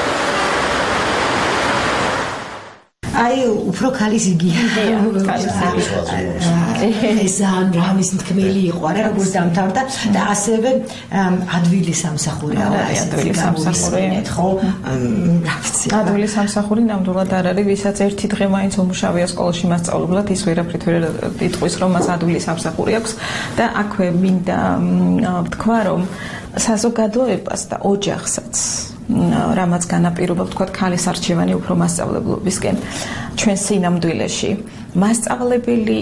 აი უფრო ქალის იგია. ეს ამ რამის თქმელი იყო რა როგორც დამთავრდა და ასევე ადვილი სამსახურია ადვილი სამსახური ხო? რა ვიცი. ადვილი სამსახური ნამდვილად არ არის, ვისაც ერთი დღე მაინც უმუშავია სკოლაში მასწავლებლად, ის ვერაფრით ვერ იტყვის რომ მას ადვილი სამსახური აქვს და აქვე მინდა ვთქვა რომ საზოგადოებას და ოჯახსაც რამაც განაპირობა ვთქვათ ქალის არჩევანი უფრო მასწავლებლობისკენ ჩვენ სინამდვილეში მასწავლებელი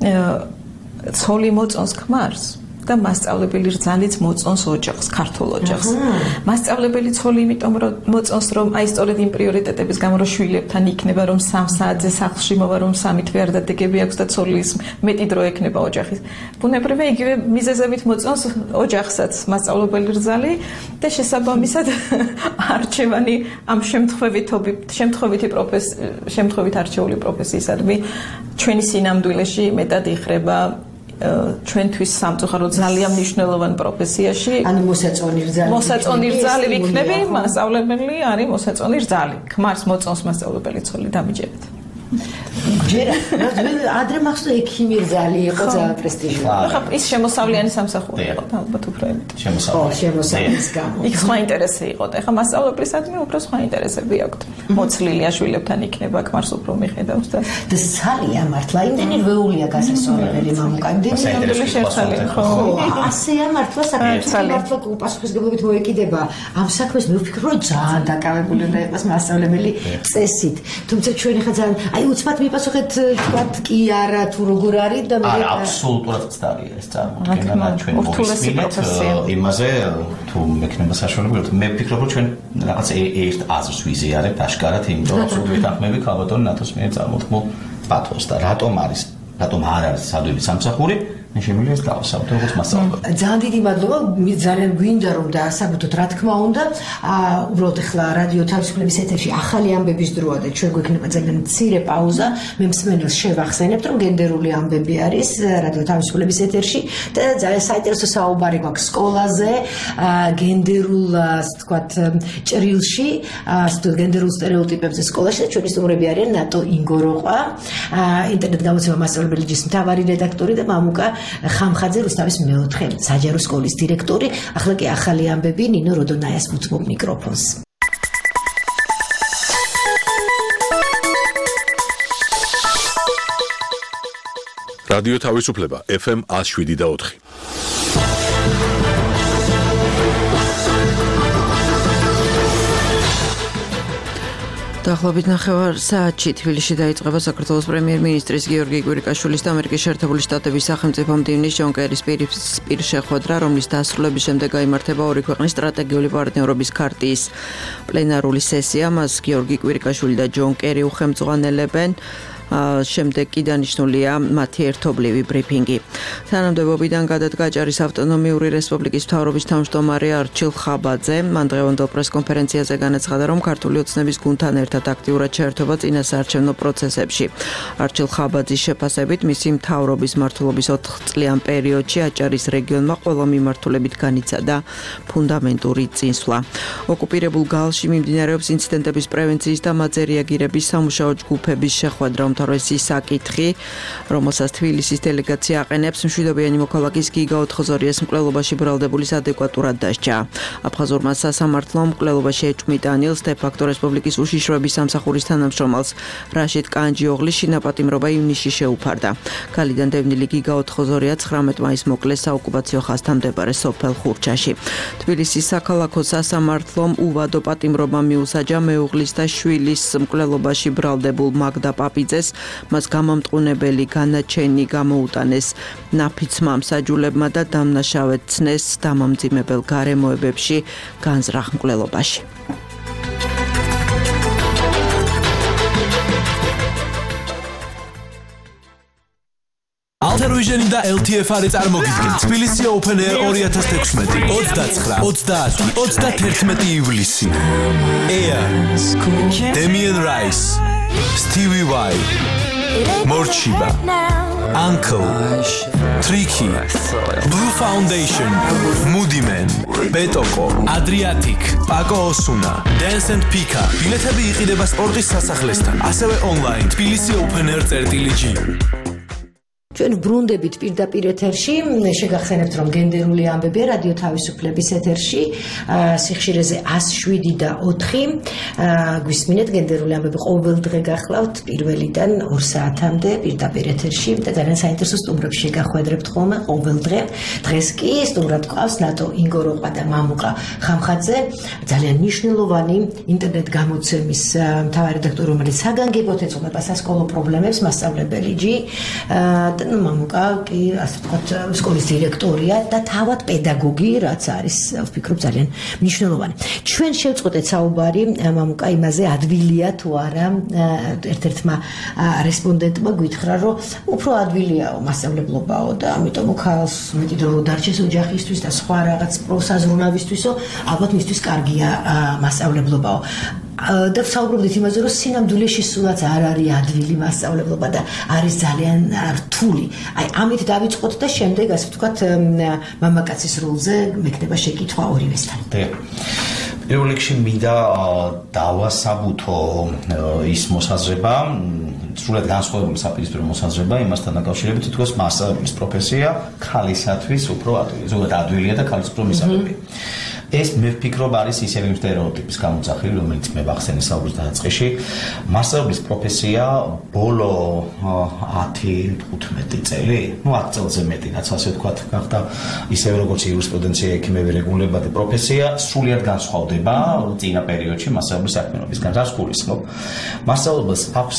ცოლი მოწონს ქმარს და მასწავლებელი რძალიც მოწონს ოჯახს, ქართულ ოჯახს. მასწავლებელი ცოლი იმიტომ რომ მოწონს რომ აი სწორედ იმ პრიორიტეტების გამო რომ შვილებთან იქნება რომ სამ საათზე სახლში მოვა რომ სამი თვე არ დადეგები აქვს და ცოლის მეტი დრო ექნება ოჯახის. ბუნებრივია იგივე მიზეზებით მოწონს ოჯახსაც მასწავლებელი რძალი და შესაბამისად არჩევანი ამ შემთხვევითობი შემთხვევითი პროფესი შემთხვევით არჩეული პროფესიისადმი ჩვენი სინამდვილეში მეტად იხრება ჩვენთვის სამწუხაროდ ძალიან მნიშვნელოვან პროფესიაში. ანუ მოსაწონი რძალი. მოსაწონი რძალი ვიქნები, მასწავლებელი არის მოსაწონი რძალი. ქმარს მოწონს მასწავლებელი ცოლი დამიჯერეთ. ჯერა, ადრე მახსოვს ექიმი რძალი იყო ძალიან პრესტიჟული. ახლა ის შემოსავლიანი სამსახური იყო, ალბათ უფრო ემით. შემოსავლიანი. ხო, შემოსავლის გამო. იქ სხვა ინტერესი იყო და ახლა მასწავლებლისადმი უფრო სხვა ინტერესები აქვს. მოცლილია შვილებთან იქნება, ქმარს უფრო მიხედავს და და სალია მართლა იმდენი რვეულია გასასწორებელი მამუკა. იმდენი შეხალი ხო. ასეა მართლა საკუთარი მართლა პასუხისგებლობით მოეკიდება. ამ საქმეს მე ვფიქრობ რომ ძალიან დაკავებული უნდა იყოს მასწავლებელი წესით. თუმცა ჩვენ ხა ძალიან აი უცბად მიპასუხეთ თქვათ კი არა თუ როგორ არის და მე არა აბსოლუტურად ცდარია ეს წარმოქმნა და ჩვენ მოვისმინეთ იმაზე თუ მექნება საშუალება მე ვფიქრობ რომ ჩვენ რაღაც ერთ აზრს ვიზიარებთ აშკარად იმიტომ რომ აბსოლუტურად ვეთანხმები ქალბატონ ნატოს მიერ წარმოთქმულ პათოს და რატომ არის რატომ არ არის სადვილი სამსახური მე შემიძლია ეს დავასაბუთო როგორც მასწავლებელი. ძალიან დიდი მადლობა, ძალიან გვინდა რომ დაასაბუთოთ რა თქმა უნდა. აა უბრალოდ ახლა რადიო თავისუფლების ეთერში ახალი ამბების დროა და ჩვენ გვექნება ძალიან მცირე პაუზა. მე მსმენელს შევახსენებთ რომ გენდერული ამბები არის რადიო თავისუფლების ეთერში და ძალიან საინტერესო საუბარი გვაქვს სკოლაზე, აა გენდერულ ასე ვთქვათ ჭრილში, აა გენდერულ სტერეოტიპებზე სკოლაში და ჩვენი სტუმრები არიან ნატო ინგოროყვა, აა ინტერნეტ გამოცემა მასწავლებელი ჯის მთავარი რედაქტორი და მამუკა ხამხაძე რუსთავის მეოთხე საჯარო სკოლის დირექტორი. ახლა კი ახალი ამბები ნინო როდონაიას მუცმობ მიკროფონს. რადიო თავისუფლება ეფ ემ one oh seven და four. დაახლოებით ნახევარ საათში თბილისში დაიწყება საქართველოს პრემიერ-მინისტრის გიორგი კვირიკაშვილის და ამერიკის შეერთებული შტატების სახელმწიფო მდივნის ჯონ კერის პირ შეხვედრა, რომლის დასრულების შემდეგ გაიმართება ორი ქვეყნის სტრატეგიული პარტნიორობის ქარტიის პლენარული სესია. მას გიორგი კვირიკაშვილი და ჯონ კერი უხელმძღვანელებენ. შემდეგ კი დანიშნულია მათი ერთობლივი ბრიფინგი. თანამდებობიდან გადადგა აჭარის ავტონომიური რესპუბლიკის მთავრობის თავმჯდომარე არჩილ ხაბაძე. მან დღევანდელ პრესკონფერენციაზე განაცხადა, რომ ქართული ოცნების გუნდთან ერთად აქტიურად შეერთობა წინასაარჩევნო პროცესებში. არჩილ ხაბაძის შეფასებით, მისი მთავრობის მმართველობის ოთხ წლიან პერიოდში აჭარის რეგიონმა ყველა მიმართულებით განიცადა ფუნდამენტური წინსვლა. ოკუპირებულ გალში მიმდინარეობს ინციდენტების პრევენციის და მათზე რეაგირების სამუშაო ჯგუფების შეხვედრა. უმთავრესი საკითხი, რომელსაც თბილისის დელეგაცია აყენებს, მშვიდობიანი მოქალაქის გიგა ოთხოზორიას მკვლელობაში ბრალდებულის ადეკვატურად დასჯა. აფხაზურმა სასამართლომ მკვლელობაში ეჭვმიტა ნილს დე-ფაქტო რესპუბლიკის უშიშროების სამსახურის თანამშრომელს რაშიდ კანჯიოღლის შინაპატიმრობა ივნისში შეუფარდა. ქალიდან დევნილი გიგა ოთხოზორია ცხრამეტ მაისს მოკლეს საოკუპაციო ხაზთან მდებარე სოფელ ხურჩაში. თბილისის საქალაქო სასამართლომ უვადო პატიმრობა მიუსაჯა მეუღლის და შვილის მკვლელობაში ბრალდებულ მაგდა პაპიძეს, მას გამამტყუნებელი განაჩენი გამოუტანეს ნაფიცმა მსაჯულებმა და დამნაშავედ ცნეს დამამძიმებელ გარემოებებში განზრახ მკვლელობაში. Alter Vision და ელ თი ეფ არი წარმოგიდგენთ თბილისი Open Air ორი ათას თექვსმეტი, ოცდაცხრა, ოცდაათი, ოცდათერთმეტი ივლისი. Air, Damien Rice, Stevie Vai, Morchiba, Uncle, Tricky, Blue Foundation, Moody Man, Betoko, Adriatic, Paco Osuna, Dance and Pika. ბილეთები იყიდება სპორტის სასახლესთან, ასევე online თბილისი Open Air წერტილი ჯი. ჩვენ ბრუნდებით პირდაპირ ეთერში, შეგახსენებთ რომ გენდერული ამბებია რადიო თავისუფლების ეთერში, სიხშირეზე εκατს შვიდი და ოთხი, გვისმინეთ გენდერული ამბები ყოველ დღე გახლავთ პირველიდან ორ საათამდე პირდაპირ ეთერში და ძალიან საინტერესო სტუმრებს შეგახვედრებთ ხოლმე ყოველ დღე. დღეს კი სტუმრად გვყავს ნატო ინგოროყა და მამუკა ხამხაძე, ძალიან მნიშვნელოვანი ინტერნეტ გამოცემის მთავარი რედაქტორი, რომელიც საგანგებოდ ეძღვნება სასკოლო პრობლემებს, მასწავლებელი ჯი. მამუკა კი ასე ვთქვათ სკოლის დირექტორია და თავად პედაგოგი, რაც არის ვფიქრობ ძალიან მნიშვნელოვანი. ჩვენ შევწყვეტეთ საუბარი მამუკა იმაზე ადვილია თუ არა, ერთ-ერთმა რესპონდენტმა გითხრა რომ უფრო ადვილიაო მასწავლებლობაო და ამიტომ ხალხს მეტი დრო დარჩეს ოჯახისთვის და სხვა რაღაც პროსაზრუნავისთვისო ალბათ მისთვის კარგია მასწავლებლობაო. და ვსაუბრობდით იმაზე, რომ სინამდვილეში სულაც არ არის ადვილი მასწავლებლობა და არის ძალიან რთული. აი, ამით დავიწყოთ და შემდეგ, ასე ვთქვათ, მამაკაცის როლზე მექნება შეკითხვა ორივესთან. პირველ რიგში მინდა დავასაბუთო ის მოსაზრება, სრულად განსხვავებული საპირისპირო მოსაზრება იმასთან დაკავშირებით, თითქოს მასწავლებლის პროფესია ქალისათვის უფრო ადვილი, ზოგადად ადვილია და ქალის უფრო მისაღებია. ეს მე ვფიქრობ არის ისევ იმ სტერეოტიპის გამოძახილი, რომელიც მე ვახსენე საუბრის დაწყისში. მასწავლებლის პროფესია ბოლო ათი თხუთმეტი წელი, ну ათი წელზე მეტი, რაც ასე ვთქვათ, გახდა ისევ როგორც იურისპრუდენცია, ექიმები, რეგულირებადი პროფესია, სრულიად განსხვავდება წინა პერიოდში მასწავლებლის საქმიანობისგან. რას გულისხმობ? მასწავლებელს აქვს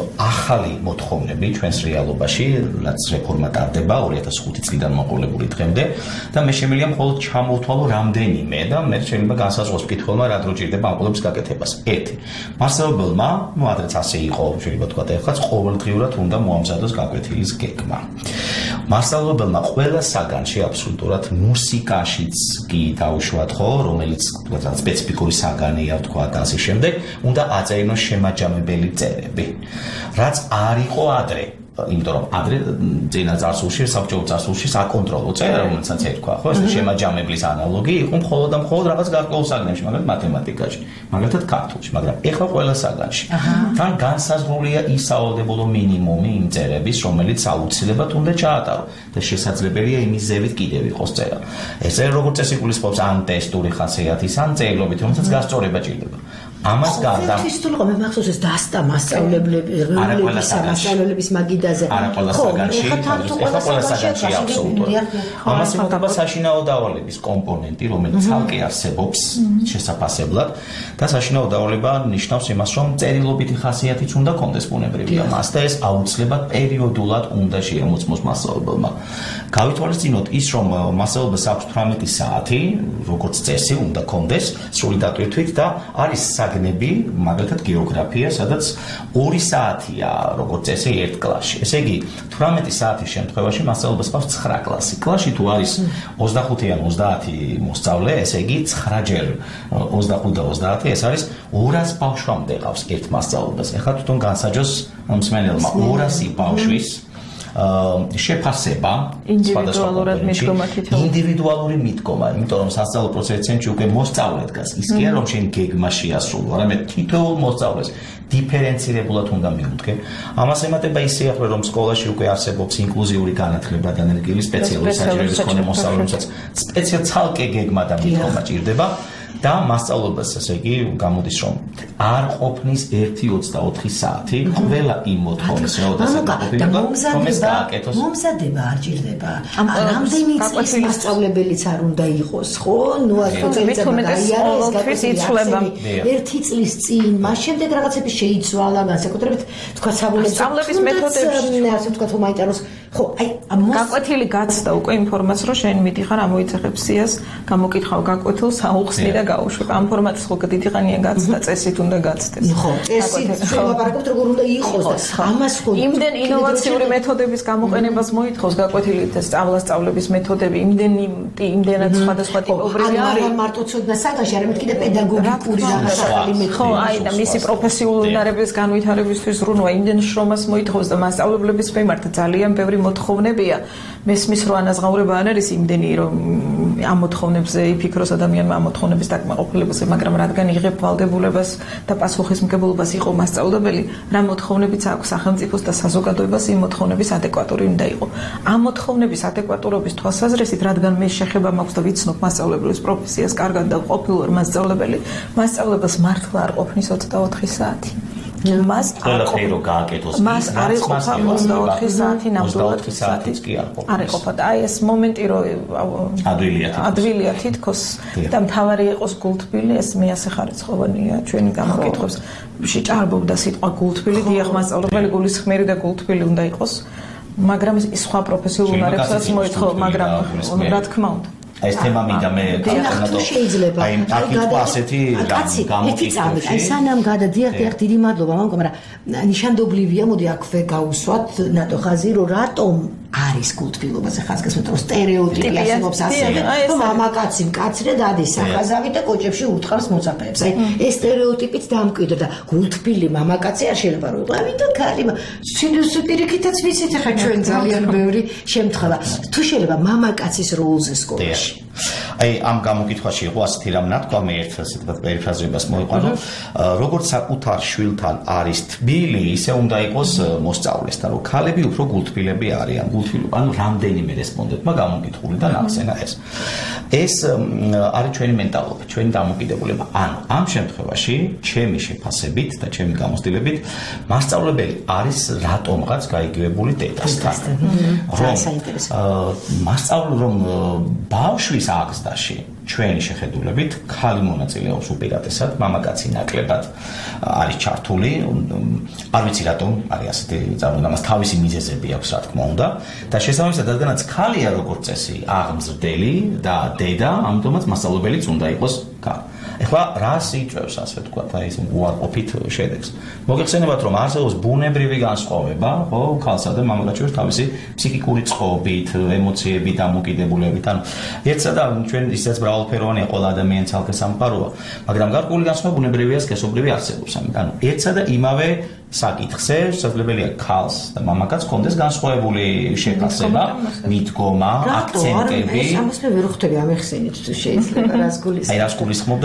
ახალი მოთხოვნები ჩვენს რეალობაში, რაც რეფორმა ტარდება ორი ათას ხუთი წლიდან მოყოლებული დღემდე და მე შემიძლია მხოლოდ ჩამოვთვალო რამდენიმე და მე შეიძლება განსაზღვროს მკითხველმა რა დრო ჭირდება ამ ყოველების გაკეთებას. ერთი. მასწავლებელმა, ну ადრეც ასე იყო, შეიძლება თქვა და ეხლაც ყოველდღიურად უნდა მოამზადოს გაკვეთილის გეგმა. მასწავლებელმა ყველა საგანში აბსოლუტურად მუსიკაშიც კი დაუშვათ ხო, რომელიც თქვა სპეციფიკური საგანია თქვა და ასე შემდეგ, უნდა აწერინოს შემაჯამებელი წერები. რაც არ იყო ადრე. იმიტომ რომ ადრე ძინა წარსულში, საბჭოურ წარსულში საკონტროლო წერა, რომელსაც ერქვა, ხო, ეს შემაჯამებლის ანალოგი იყო მხოლოდ და მხოლოდ რაღაც გარკვეულ საგნებში, მაგალითად მათემატიკაში, მაგალითად ქართულში, მაგრამ ეხლა ყველა საგანში. თან განსაზღვრულია ის სავალდებულო მინიმუმი იმ წერების, რომელიც აუცილებლად უნდა ჩაატარო და შესაძლებელია იმის ზევით კიდევ იყოს წერა. ეს როგორც წესი გულისხმობს ან ტესტური ხასიათის, ან წერილობით, რომელსაც გასწორება ჭირდება. ამას გარდა ფისტულობა მე მახსოვს ეს დასტა მასწავლებლები რეგულების მასწავლებლების მაგიდაზე არა ყველა საგანში ეხლა ყველა საგანში აბსოლუტურად ამას ემთხვევა საშინაო დავალების კომპონენტი რომელიც ცალკე არსებობს შესაძლებლად და საშინაო დავალება ნიშნავს იმას რომ წერილობითი ხასიათიც უნდა კონდეს ბუნებრივი და მას და ეს აუცილებლად პერიოდულად უნდა შეამოწმოს მასწავლებელმა გავითვალისწინოთ ის რომ მასწავლებელს აქვს თვრამეტი საათი როგორც წესი უნდა კონდეს სრული დატვირთვით და არის საგნები, მაგალითად გეოგრაფია, სადაც ორი საათია, როგორც წესი, ერთ კლასში. ესე იგი, თვრამეტი საათის შემთხვევაში მასწავლებელს ყავს ცხრა კლასი. კლასში თუ არის ოცდახუთი ან ოცდაათი მოსწავლე, ესე იგი, ცხრა ჯერ ოცდახუთი და ოცდაათი, ეს არის ორას ბავშვამდე ყავს ერთ მასწავლებელს. ეხლა თვითონ განსაჯოს მსმენელმა ორასი ბავშვის შეფასება ინდივიდუალურად მიდგომა თითო ინდივიდუალური მიდგომა, იმიტომ რომ სასწავლო პროცესებში უკვე მოსწავლე დგას. ის კი არა რომ შენ გეგმა შეასრულო, არამედ თითოეულ მოსწავლეს დიფერენცირებულად უნდა მიუდგე. ამას ემატება ისე ახლა რომ სკოლაში უკვე არსებობს ინკლუზიური განათლება და ენერგიული სპეციალური საჭიროების მქონე მოსწავლეებსაც სპეციალ ცალკე გეგმა და მიდგომა ჭირდება. და მასწავლებლებს ესე იგი გამოდის რომ არ ყოფნის ერთი ოცდაოთხი საათი ყველა იმ მოთხოვნის როდესაც ყოფინება რომ ეს გააკეთოს მომზადება არ ჭირდება რამდენი წლის მასწავლებელიც არ უნდა იყოს ხო ნუ ასე წელიწადში ერთი წლის წინ მას შემდეგ რაღაცები შეიცვალა განსაკუთრებით თქვა სწავლების მეთოდებში ასე თქვა თუ მაინტერესებს ხო აი გაკვეთილი გაცდა უკვე ინფორმაცია რომ შენ მიდიხარ ამოიცეხებ სიას გამოკითხავ გაკვეთილს აუხსნი და გაუშვებ ამ ფორმატს ხო დიდი ხანია გაცდა წესით უნდა გაცდეს ხო წესით შევაპარაკოთ როგორ უნდა იყოს და ამას ხო იმდენ ინოვაციური მეთოდების გამოყენებას მოითხოვს გაკვეთილი და სწავლა-სწავლების მეთოდები იმდენი იმდენად სხვადასხვა ტიპობრივი არის არ მარტო ცოდნა საგანში არამედ კიდე პედაგოგიკური რაღაცები მეთოდები ხო აი და მისი პროფესიული უნარების განვითარებისთვის ზრუნვა იმდენ შრომას მოითხოვს და მასწავლებლების მიმართ ძალიან ბევრი მოთხოვნებია მესმის რო ანაზღაურება არ არის იმდენი რომ ამ მოთხოვნებზე იფიქროს ადამიანმა ამ მოთხოვნების დაკმაყოფილებაზე მაგრამ რადგან იღებ ვალდებულებას და პასუხისმგებლობას იყო მასწავლებელი რა მოთხოვნებიც აქვს სახელმწიფოს და საზოგადოებას იმ მოთხოვნების ადეკვატური უნდა იყოს ამ მოთხოვნების ადეკვატურობის თვალსაზრისით რადგან მე შეხება მაქვს და ვიცნობ მასწავლებლის პროფესიას კარგად და ყოფილვარ მასწავლებელი მასწავლებელს მართლა არ ყოფნის ოცდაოთხი საათი მას ყველაფერი რო გააკეთოს მას არ იყოფა ოცდაოთხი საათი ნამდვილად საათიც კი არ ყოფა არ იყოფა და აი ეს მომენტი რო ადვილია ადვილია თითქოს და მთავარი იყოს გულთბილი ეს მე ასე ხარიცხოვანია ჩვენი გამოკითხვებს შეჭარბობდა სიტყვა გულთბილი დიახ მასწავლებელი გულისხმიერი და გულთბილი უნდა იყოს მაგრამ ის სხვა პროფესიულ უნარებსაც მოითხოვ მაგრამ რა თქმა უნდა ეს თემა მინდა მე განსაკუთრებით შეიძლება აი აკითხვა ასეთი გამოკითხვის აი სანამ გადადიახ დიახ დიდი მადლობა მამუკა მაგრამ ნიშანდობლივია მოდი აქვე გავუსვათ ნატო ხაზი რომ რატომ არის გულთბილობაზე ხაზგასმეტრო სტერეოტიპი არსებობს ასევე რომ მამაკაცი მკაცრე დადის სახაზავი და კოჭებში ურთხავს მოწაფეებს აი ეს სტერეოტიპიც დამკვიდრდა და გულთბილი მამაკაცი არ შეიძლება რომ იყო ამიტომ ქალი სინდუსი პირიქითაც ვიცით ახლა ჩვენ ძალიან ბევრი შემთხვევა თუ შეიძლება მამაკაცის როლზე სკოლაში აი ამ გამოკითხვაში იყო ასეთი რამ ნათქვა მე ერთ ასე ვთქვათ პერიფრაზებას მოიყვანო როგორც საკუთარ შვილთან არის თბილი ისე უნდა იყოს მოსწავლესთან რომ ქალები უფრო გულთბილები არიან გულთბილი ანუ რამდენიმე რესპონდენტმა გამოკითხული და ნახსენა ეს ეს არის ჩვენი მენტალობა ჩვენი დამოკიდებულება ანუ ამ შემთხვევაში ჩემი შეფასებით და ჩემი გამოცდილებით მასწავლებელი არის რატომღაც გაიგივებული დედასთან რომ მასწავლებელი რომ ბავშვის აღზრდაში ჩვენი შეხედულებით ქალი მონაწილეობს უპირატესად მამაკაცი ნაკლებად არის ჩართული არ ვიცი რატომ არის ასეთი წარმოდგენა მას თავისი მიზეზები აქვს რა თქმა უნდა და შესაბამისად რადგანაც ქალია როგორც წესი აღმზრდელი და დედა ამიტომაც მასწავლებელიც უნდა იყოს ქალი ეხლა რას იწევს ასე ვთქვათ აი ეს უარყოფით შედეგს მოგეხსენებათ რომ არსებობს ბუნებრივი განსხვავება ხო ქალსა და მამაკაცის თავისი ფსიქიკური წყობით ემოციებით დამოკიდებულებით ანუ ერთსა და ჩვენ ისეც მრავალფეროვანია ყველა ადამიანი ცალკე სამყაროა მაგრამ გარკვეული განსხვავება ბუნებრივია სქესობრივი არსებობს ანუ ერთსა და იმავე საკითხზე შესაძლებელია ქალს და მამაკაცს კონდეს განსხვავებული შეფასება მიდგომა აქცენტები ეს ამას მე ვერ ხვდები ამეხსენით თუ შეიძლება რას გულისხმობ აი რას გულისხმობდა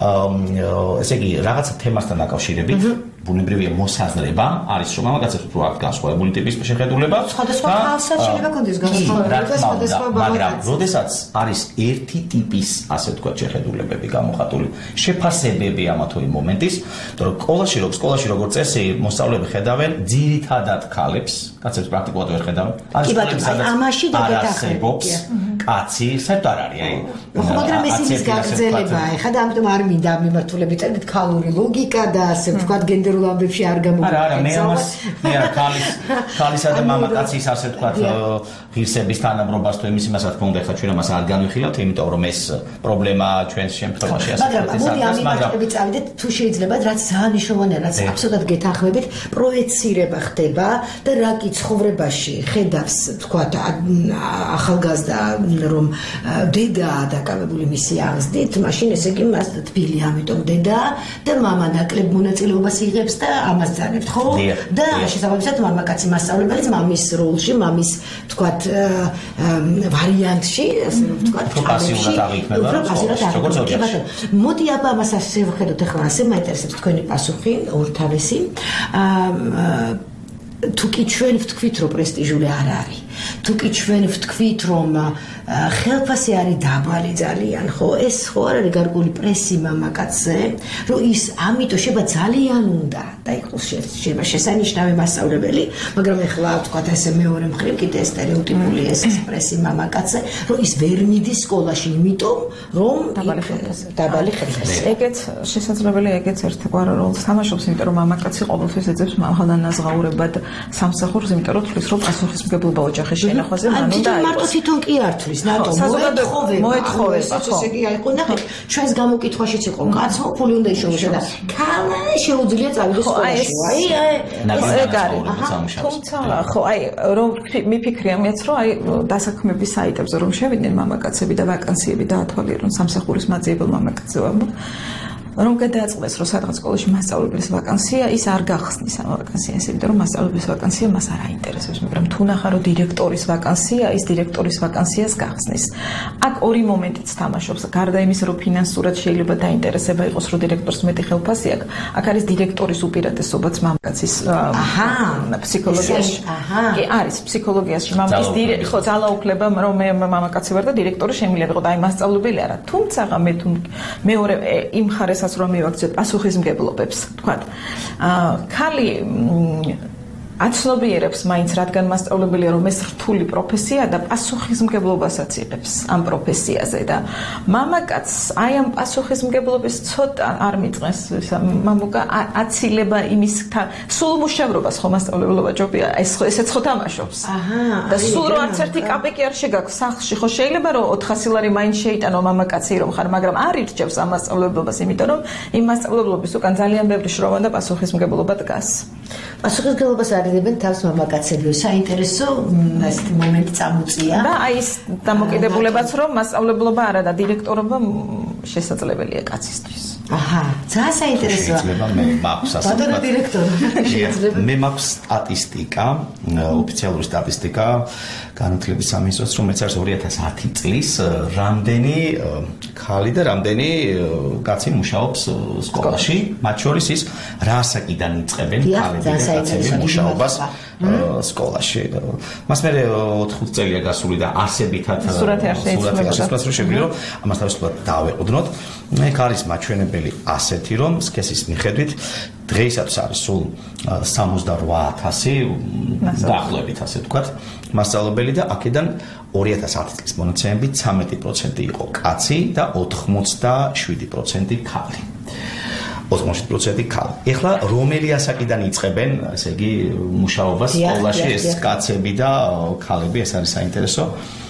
ესე იგი რაღაცა თემასთან დაკავშირებით ბუნებრივია მოსაზრება არის რომ მამაკაცებს უფრო აქვს განსხვავებული ტიპის შეხედულება სხვადასხვა ხალხსაც შეიძლება კონდეს განსხვავებული სხვადასხვა მაგრამ როდესაც არის ერთი ტიპის ასე ვთქვათ შეხედულებები გამოხატული შეფასებები ამა თუ იმ მომენტის იმიტომ რომ სკოლაში რო სკოლაში როგორც წესი მოსწავლეები ხედავენ ძირითადად ქალებს კაცებს პრაქტიკულად ვერ ხედავენ არის სკოლები ამაში და გეთახმებს კაცი საერთოდ არ არის აი მაგრამ ეს ის გაგრძელება ეხლა და ამიტომ არ მინდა მიმართულებით წერდით ქალური ლოგიკა და ასე ვთქვათ გენდერულ ამბებში არ გამოვიდა არა არა მე ამას მე არა ქალის ქალისა და მამაკაცის ასე ვთქვათ ღირსების თანაბრობას თუ იმის იმას რა თქმა უნდა ეხლა ჩვენ ამას არ განვიხილავთ იმიტომ რომ ეს პრობლემა ჩვენს შემთხვევაში ასე ვთქვათ მაგრამ წავიდეთ თუ შეიძლება რაც ძალიან მნიშვნელოვანია რაც აბსოლუტურად გეთანხმებით პროექცირება ხდება და რა კი ცხოვრებაში ხედავს თქვათ ახალგაზრდა რომ დედაა დაკავებული მისი აღზრდით, მაშინ ესე იგი მას თბილი, ამიტომ დედა და მამა ნაკლებ მონაწილეობას იღებს და ამას ძანებთ, ხო? და შესაბამისად მამაკაცი მასწავლებელიც მამის როლში, მამის თქვათ ვარიანტში, ასე რომ ვთქვათ, პასიურად აღიქმება, როგორც ოჯახში. მოდი აბა ამას ასე ვხედოთ, ახლა ასე მაინტერესებს თქვენი პასუხი ორთავისი. თუ კი ჩვენ ვთქვით, რომ პრესტიჟული არ არის, თუ კი ჩვენ ვთქვით, რომ ხელფასი არის დაბალი ძალიან, ხო, ეს ხო არ არის გარკვეული პრესი მამაკაცზე, რომ ის ამიტომ შეება ძალიან უნდა და იყოს შეება შესანიშნავი მასწავლებელი, მაგრამ ეხლა ვთქვათ ესე მეორე მხრივ კიდე სტერეოტიპული ეს პრესი მამაკაცზე, რომ ის ვერ მიდის სკოლაში, იმიტომ რომ დაბალი ხელფასი. დაბალი ხელფასი. ეგეც შესაძლებელია, ეგეც ერთგვარ როლს თამაშობს, იმიტომ რომ მამაკაცი ყოველთვის ეძებს მაღალანაზღაურებად სამსახურს, იმიტომ რომ თulis რომ პასუხისმგებლობა ოჯახის შენახვაზე მან უნდა იყოს. მარტო თვითონ კი არ თulis, ნატო მოეთხოვება. მოეთხოვება, ხო. ესე იგი აიყო, ნახეთ, ჩვენს გამოკითხვაშიც იყო, კაცო ფული უნდა იშოვოს და ქალა შეუძლია წავიდეს სკოლაში. აი, აი, ეს არის. თუმცა, ხო, აი, რომ მიფიქრე ამაც, რომ აი დასაქმების საიტებზე რომ შევიდნენ მამაკაცები და ვაკანსიები დაათვალიერონ სამსახურის მაძიებელ მამაკაცზე ვამბობ. რომ გადააწყდეს, რომ სადღაც სკოლაში მასწავლებლის ვაკანსია, ის არ გახსნის ამ ვაკანსიას, იმიტომ რომ მასწავლებლის ვაკანსია მას არ აინტერესებს, მაგრამ თუ ნახა რომ დირექტორის ვაკანსია, ის დირექტორის ვაკანსიას გახსნის. აქ ორი მომენტიც თამაშობს. გარდა იმისა, რომ ფინანსურად შეიძლება დაინტერესება იყოს, რომ დირექტორს მეტი ხელფასი აქვს, აქ არის დირექტორის უპირატესობაც მამაკაცის აჰა, ფსიქოლოგიაში. აჰა. კი არის ფსიქოლოგიაში. მამის დირექტორი ხო ძალაუფლება, რომ მე მამაკაცი ვარ და დირექტორი შემიძლია ვიყო და აი მასწავლებელი არა. თუმცა მე თუ მეორე იმ ხარეს რომ მივაქციოთ პასუხისმგებლობებს, თქვათ. აა ქალი აცნობიერებს მაინც, რადგან მასწავლებელია, რომ ეს რთული პროფესია და პასუხისმგებლობასაც იღებს ამ პროფესიაზე და მამაკაცს აი ამ პასუხისმგებლობის ცოტა არ მიწყენს, მამუკა აცილება იმის სულ მუშავრობას ხო მასწავლებლობა ჯობია, ეს ესეც ხო თამაშობს. აჰა. და სულ რო არც ერთი კაპიკი არ შეგაქვს სახლში, ხო შეიძლება რომ ოთხასი ლარი მაინც შეიტანო მამაკაცი რომ ხარ, მაგრამ არ ირჩევს ამ მასწავლებლობას, იმიტომ რომ იმ მასწავლებლობის უკან ძალიან ბევრი შრომა და პასუხისმგებლობა დგას. პასუხისმგებლობას არიდებენ თავს მამაკაცები. საინტერესო ეს მომენტი წამოწია. და აი ეს დამოკიდებულებაც რომ მასწავლებლობა არა და დირექტორობა შესაძლებელია კაცისთვის. აჰა, ძალიან საინტერესოა. შეიძლება მე მაქვს ასე ვთქვათ. ბატონო დირექტორი. მე მაქვს სტატისტიკა, ოფიციალური სტატისტიკა განათლების სამინისტროს, რომელიც არის ორი ათას ათი წლის რამდენი ქალი და რამდენი კაცი მუშაობს სკოლაში, მათ შორის ის რა ასაკიდან იწყებენ ქალები და კაცები მუშაობას სკოლაში. მას მე ოთხ წელია გასული და არსებითად სურათი არ შეიძლება შეგვიძლია რომ ამას თავისუფლად დავეყუდნოთ. მე არის მაჩვენებელი ასეთი რომ სქესის მიხედვით დღეისათვის არის სულ სამოცდაოთხ ათასი დაახლოებით ასე ვთქვათ მასწავლებელი და აქედან ორი ათას ათი წლის მონაცემებით ცამეტი პროცენტი იყო კაცი და ოთხმოცდაშვიდი პროცენტი ქალი. ოთხმოცდაშვიდი პროცენტი ქალი. ეხლა რომელი ასაკიდან იწყებენ, ესე იგი, მუშაობას სკოლაში ეს კაცები და ქალები, ეს არის საინტერესო.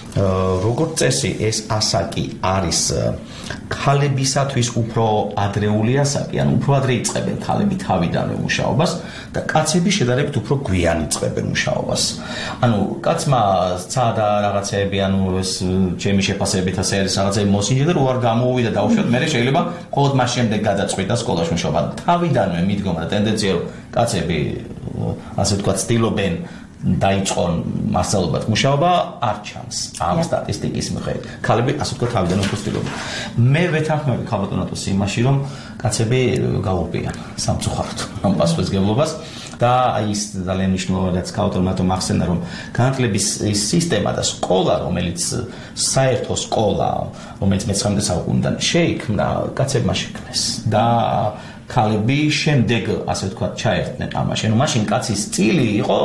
როგორც წესი, ეს ასაკი არის ქალებისათვის უფრო ადრეული ასაკი, ანუ უფრო ადრე იწყებენ ქალები თავიდანვე მუშაობას და კაცები შედარებით უფრო გვიან იწყებენ მუშაობას. ანუ კაცმა სცადა რაღაცეები, ანუ ეს ჩემი შეფასებით ასე არის რაღაცეები მოსინჯა და რო არ გამოუვიდა დაუშვათ, მე შეიძლება მხოლოდ მას შემდეგ გადაწყვიტა სკოლაში მუშაობა. თავიდანვე მიდგომა და ტენდენცია რომ კაცები ასე ვთქვათ ცდილობენ დაიწყონ მასწავლებლად მუშაობა არ ჩანს ამ სტატისტიკის მიხედვით. ქალები ასე ვთქვათ თავიდან უფრო ცდილობენ. მე ვეთანხმები ქალბატონატოს იმაში, რომ კაცები გაურბიან სამწუხაროდ ამ პასუხისმგებლობას და აი ის ძალიან მნიშვნელოვანია ქალბატონატო მახსენდა, რომ განათლების სისტემა და სკოლა, რომელიც საერთო სკოლა, რომელიც მეცხრამეტე საუკუნიდან შეიქმნა, კაცებმა შექმნეს და ქალები შემდეგ ასე ვთქვათ ჩაერთნენ ამაში. ანუ მაშინ კაცის წილი იყო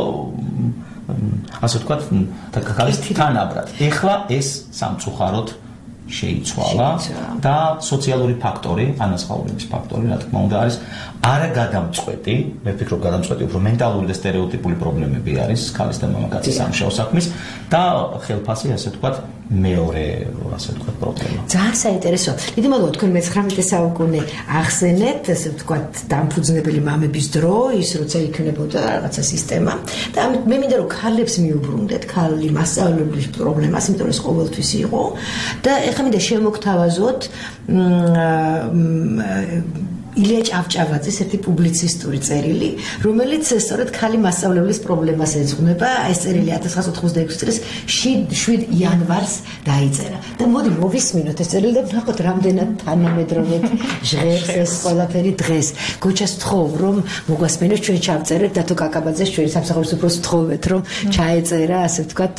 ასე ვთქვათ ქალის თანაბრად. ეხლა ეს სამწუხაროდ შეიცვალა და სოციალური ფაქტორი, ანაზღაურების ფაქტორი, რა თქმა უნდა, არის არა გადამწყვეტი, მე ვფიქრობ გადამწყვეტი უფრო მენტალური და სტერეოტიპული პრობლემები არის ქალის და მამაკაცის სამუშაო საქმის და ხელფასი ასე ვთქვათ მეორე ასე ვთქვათ პრობლემა. ძალიან საინტერესო. დიდი მადლობა თქვენ მეცხრამეტე საუკუნე ახსენეთ, ასე ვთქვათ, დამფუძნებელი მამების დრო, ის როცა იქნებოდა რაღაცა სისტემა. და მე მინდა რომ ქალებს მიუბრუნდეთ, ქალი მასწავლებლის პრობლემას, იმიტომ რომ ეს ყოველთვის იყო და ეხლა მინდა შემოგთავაზოთ ილია ჭავჭავაძის ერთი პუბლიცისტური წერილი, რომელიც სწორედ ქალი მასწავლებლის პრობლემას ეძღვნება. ეს წერილი ათას ცხრაასა ოცდაექვსი წლის შვიდ იანვარს დაიწერა. და მოდი მოვისმინოთ ეს წერილი და ვნახოთ რამდენად თანამედროვედ ჟღერს ეს ყველაფერი დღეს. გოჩას ვთხოვ, რომ მოგვასმენოს, ჩვენ ჩავწერეთ დათო კაკაბაძეს ჩვენი სამსახურის უფროსს ვთხოვეთ, რომ ჩაეწერა, ასე ვთქვათ,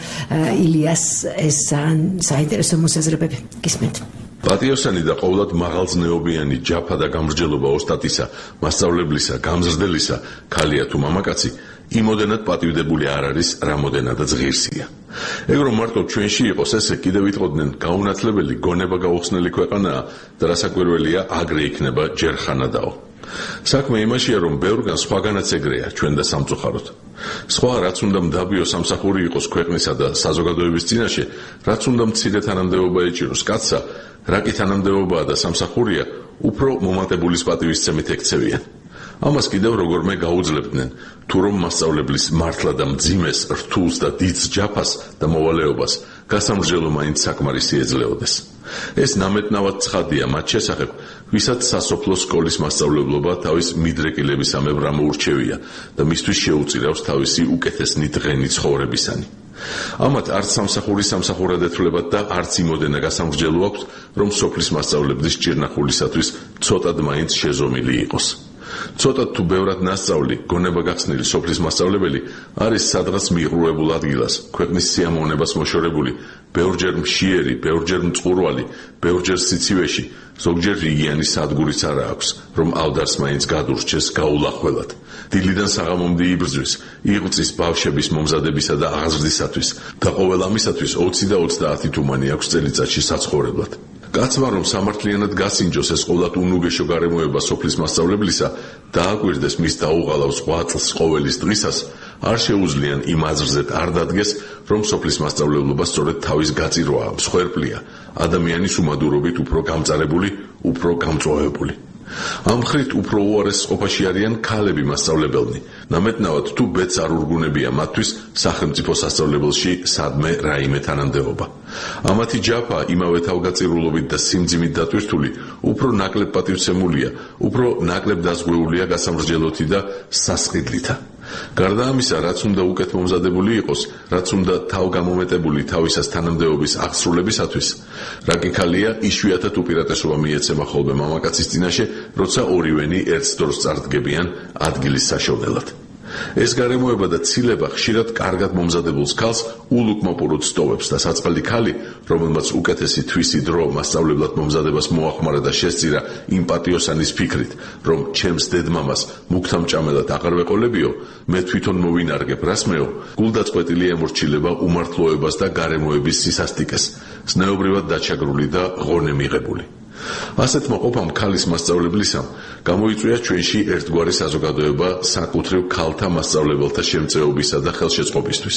ილიას ეს საინტერესო მოსაზრებები. გისმენთ. პატიოსანი და ყოვლად მაღალზნეობიანი ჯაფა და გამრჯელობა ოსტატისა, მასწავლებლისა, გამზრდელისა, ქალია თუ მამაკაცი, იმოდენად პატივდებული არ არის, რამოდენადაც ღირსია. ეგ რომ მარტო ჩვენში იყოს ესე, კიდევ იტყოდნენ, გაუნათლებელი გონება გაუხსნელი ქვეყანაა და რასაკვირველია, აგრე იქნება ჯერხანადაო. საქმე იმაშია, რომ ბევრგან სხვაგანაც ეგრეა ჩვენ და სამწუხაროდ. სხვა რაც უნდა მდაბიო სამსახური იყოს ქვეყნისა და საზოგადოების წინაშე, რაც უნდა მცირე თანამდებობა ეჭიროს კაცსა, რა კი თანამდებობაა და სამსახურია, უფრო მომატებულის პატივისცემით ექცევიან. ამას კიდევ როგორმე გაუძლებდნენ, თუ რომ მასწავლებლის მართლა და მძიმეს, რთულს და დიდს ჯაფას და მოვალეობას გასამრჯელო მაინც საკმარისი ეძლეოდეს. ეს ნამეტნავად ცხადია მათ შესახებ, ვისაც სასოფლო სკოლის მასწავლებლობა თავის მიდრეკილებისამებრ ამოურჩევია და მისთვის შეუწირავს თავისი უკეთესნი დღენი ცხოვრებისანი. ამათ არც სამსახურის სამსახურად ეთვლებათ და არც იმოდენა გასამრჯელო აქვს, რომ სოფლის მასწავლებლის ჭირნახულისათვის ცოტად მაინც შეზომილი იყოს. ცოტად თუ ბევრად ნასწავლი, გონება გახსნილი სოფლის მასწავლებელი არის სადღაც მიღრუებულ ადგილას, ქვეყნის სიამოვნებას მოშორებული, ბევრჯერ მშიერი, ბევრჯერ მწყურვალი, ბევრჯერ სიცივეში, ზოგჯერ რიგიანი სადგურიც არა აქვს, რომ ავდარს მაინც გადურჩეს გაულახველად. დილიდან საღამომდე იბრძვის, იღვწის ბავშვების მომზადებისა და აღზრდისათვის და ყოველ ამისათვის ოცი და ოცდაათი თუმანი აქვს წელიწადში საცხოვრებლად. კაცმა რომ სამართლიანად გასინჯოს ეს ყოვლად უნუგეშო გარემოება სოფლის მასწავლებლისა, დააკვირდეს მის დაუღალავ სხვა წელს ყოველის დღისას, არ შეუძლიან იმ აზრზეთ არ დადგეს, რომ სოფლის მასწავლებლობა სწორედ თავის გაწირვაა, მსხვერპლია, ადამიანის უმადურობით უფრო გამწარებული, უფრო გამწვავებული. ამ ხრით უფრო უარესყოფაში არიან ქალები მასწავლებელნი. ნამეტნავად თუ ბედს არ ურგუნებია მათთვის სახელმწიფო სასწავლებელში სადმე რაიმე თანამდებობა. ამათი ჯაფა იმავე თავგაწირულობით და სიმძიმით დატვირთული, უფრო ნაკლებ პატივცემულია, უფრო ნაკლებ დაზღვეულია გასამრჯელოთი და სასყიდლითა. გარდა ამისა, რაც უნდა უკეთ მომზადებული იყოს, რაც უნდა თავგამომეტებული თავისას თანამდებობის აღსრულებისათვის, რა კი ქალია, იშვიათად უპირატესობა მიეცემა ხოლმე მამაკაცის წინაშე, როცა ორივენი ერთს დროს წარდგებიან ადგილის საშოვნელად. ეს გარემოება და ცილება ხშირად კარგად მომზადებულს ქალს ულუკმოპუროდ სტოვებს და საწყალი ქალი, რომელმაც უკეთესი თვისი დრო მასწავლებლად მომზადებას მოახმარა და შესწირა იმ პატიოსანის ფიქრით, რომ ჩემს დედმამას მუქთამჭამელად აღარ ვეყოლებიო, მე თვითონ მოვინარგებ რასმეო, გულდაწყვეტილი ემორჩილება უმართლოებას და გარემოების სისასტიკეს, ზნეობრივად დაჩაგრული და ღონე მიღებული. ასეთმა ყოფამ ქალის მასწავლებლისამ გამოიწვია ჩვენში ერთგვარი საზოგადოება საკუთრივ ქალთა მასწავლებელთა შემწეობისა და ხელშეწყობისთვის.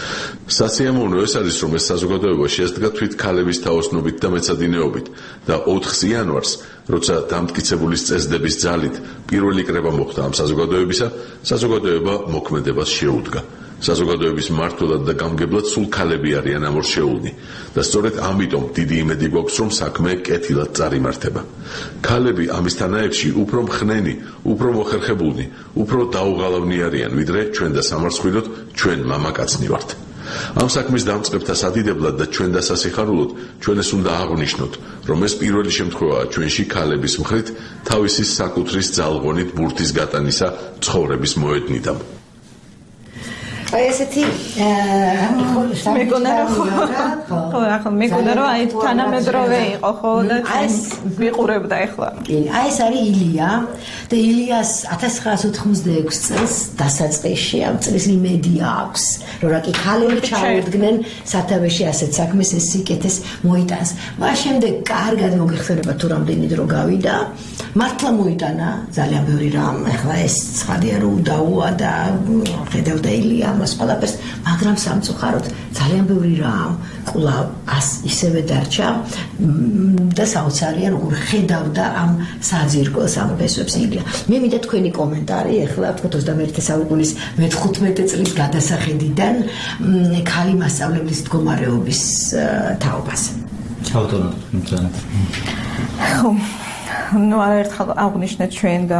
სასიამოვნო ეს არის, რომ ეს საზოგადოება შედგა თვით ქალების თაოსნობით და მეცადინეობით და ოთხ იანვარს, როცა დამტკიცებულის წესდების ძალით პირველი კრება მოხდა ამ საზოგადოებისა, საზოგადოება მოქმედებას შეუდგა. საზოგადოების მმართველად და გამგებლად სულ ქალები არიან ამორჩეულნი და სწორედ ამიტომ დიდი იმედი გვაქვს, რომ საქმე კეთილად წარიმართება. ქალები ამის თანაებში უფრო მხნენი, უფრო მოხერხებულნი, უფრო დაუღალავნი არიან, ვიდრე ჩვენ და სამარცხვინოდ ჩვენ მამაკაცნი ვართ. ამ საქმის დამწყებთა სადიდებლად და ჩვენ დასასიხარულოდ ჩვენ ეს უნდა აღვნიშნოთ, რომ ეს პირველი შემთხვევაა ჩვენში ქალების მხრით თავისი საკუთრის ძალღონით ბურთის გატანისა ცხოვრების მოედნიდან. აი ესეთი მეგონა რომ ხო ახლა მეგონა რომ აი თანამედროვე იყო ხო და ჩვენ ვიყურებდა ახლა. კი, აი ეს არის ილია და ილიას ათას ცხრაასა ოცდაექვსი წელს დასაწყისში ამ წლის იმედი აქვს, რომ რა კი ქალები ჩაუდგნენ სათავეში ასეთ საქმეს ეს სიკეთეს მოიტანს. მას შემდეგ კარგად მოგეხსენება თუ რამდენი დრო გავიდა, მართლა მოიტანა ძალიან ბევრი რამ. ახლა ეს ცხადია რომ უდაოა და ხედავდა ილია ამას ყველაფერს, მაგრამ სამწუხაროდ ძალიან ბევრი რამ კვლავ ას ისევე დარჩა და საოცარია როგორ ხედავდა ამ საძირკველს ამ ფესვებს ილია. მე მინდა თქვენი კომენტარი ეხლა თქო ოცდამეერთე საუკუნის მეთხუთმეტე წლის გადასახედიდან ქალი მასწავლებლის მდგომარეობის თაობაზე. ჩავთვალოთ მძანე. ნუ არაერთხელ აღვნიშნეთ ჩვენ და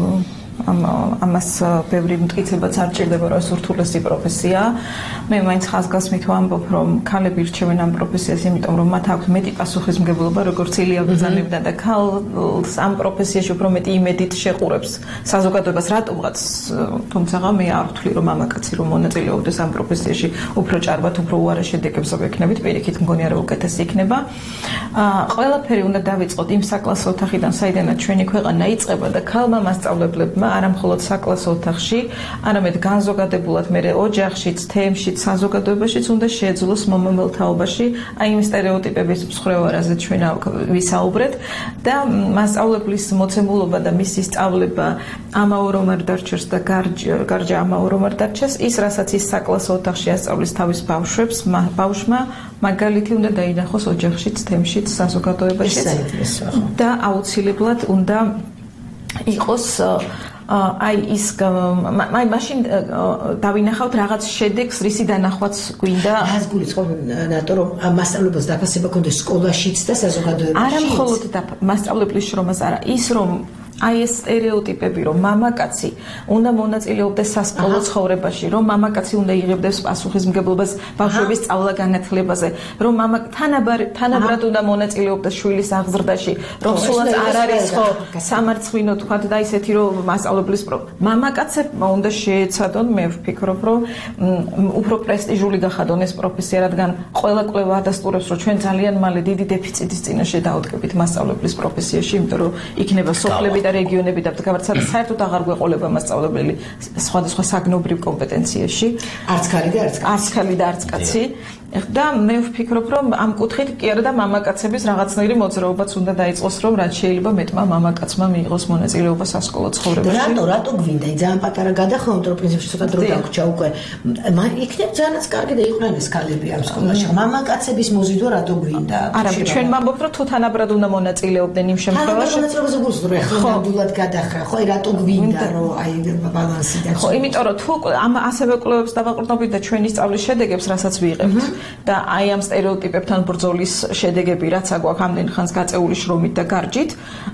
ამ ამას ბევრი მტკიცებაც არ ჭირდება რომ ეს ურთულესი პროფესია. მე მაინც ხაზგასმით ვამბობ რომ ქალები ირჩევენ ამ პროფესიას იმიტომ რომ მათ აქვს მეტი პასუხისმგებლობა როგორც ილია ბრძანებდა და ქალს ამ პროფესიაში უფრო მეტი იმედით შეყურებს საზოგადოებას რატომღაც თუმცა მე არ ვთვლი რომ მამაკაცი რომ მონაწილეობდეს ამ პროფესიაში უფრო ჭარბად უფრო უარა შედეგებს ვექნებით პირიქით მგონია რომ უკეთესი იქნება. ყველაფერი უნდა დავიწყოთ იმ საკლასო ოთახიდან საიდანაც ჩვენი ქვეყანა იწყება და ქალმა მასწავლებლებმა არა მხოლოდ საკლასო ოთახში, არამედ განზოგადებულად მე ოჯახშიც, თემშიც, საზოგადოებაშიც უნდა შეეძლოს მომავალ თაობაში აი იმ სტერეოტიპების მსხვერპლაზე ჩვენ ვისაუბრეთ და მასწავლებლის მოცემულობა და მისი სწავლება ამაო არ დარჩეს და გარჯა ამაო არ დარჩეს, ის რასაც ის საკლასო ოთახში ასწავლის თავის ბავშვებს, ბავშვმა მაგალითი უნდა დაინახოს ოჯახშიც, თემშიც, საზოგადოებაშიც და აუცილებლად უნდა იყოს აი ის აი მაშინ დავინახავთ რაღაც შედეგს რისი დანახვაც გვინდა რას გულისხმობ ნატო რომ მასწავლებელს დაფასება ქონდეს სკოლაშიც და საზოგადოებაშიც არა მხოლოდ მასწავლებლის შრომას არა ის რომ აი ეს სტერეოტიპები რომ მამაკაცი უნდა მონაწილეობდეს სასკოლო ცხოვრებაში რომ მამაკაცი უნდა იღებდეს პასუხისმგებლობას ბავშვების სწავლა-განათლებაზე რომ მამა თანაბრად უნდა მონაწილეობდეს შვილის აღზრდაში რომ სულაც არ არის ხო სამარცხვინო თქვა და ისეთი რომ მასწავლებლის მამაკაცებმა უნდა შეეცადონ მე ვფიქრობ რომ უფრო პრესტიჟული გახადონ ეს პროფესია რადგან ყველა კვლევა ადასტურებს რომ ჩვენ ძალიან მალე დიდი დეფიციტის წინაშე დავდგებით მასწავლებლის პროფესიაში იმიტომ რომ იქნება სოფლები და რეგიონები და გამარცხა საერთოდ აღარ გვეყოლება მასწავლებელი სხვადასხვა საგნობრივ კომპეტენციაში არც ქალი და არც კაცი არც ქალი და არც კაცი და მე ვფიქრობ რომ ამ კუთხით კი არა და მამაკაცების რაღაცნაირი მოძრაობაც უნდა დაიწყოს რომ რაც შეიძლება მეტმა მამაკაცმა მიიღოს მონაწილეობა სასკოლო ცხოვრებაში რატო რატო გვინდა ძალიან პატარა გადახვევით რომ პრინციპში ცოტა დრო დაგვრჩა უკვე იქნებ ძალიანაც კარგი და იყვნენ ეს ქალები ამ სკოლაში მამაკაცების მოზიდვა რატო გვინდა არა ჩვენ ვამბობთ რომ თუ თანაბრად უნდა მონაწილეობდნენ იმ შემთხვევაში მონაწილეობაზე გულისხმობ ახლა ნამდვილად გადახრა ხო რატო გვინდა რომ აი ბალანსი და ხო იმიტომ რომ თუ ამ ასევე კვლევებს დავაყრდნობით და ჩვენი სწავლის შედეგებს რასაც ვიღებთ და აი ამ სტერეოტიპებთან ბრძოლის შედეგები რაც აგვაქვს ამდენ ხანს გაწეული შრომით და გარჯით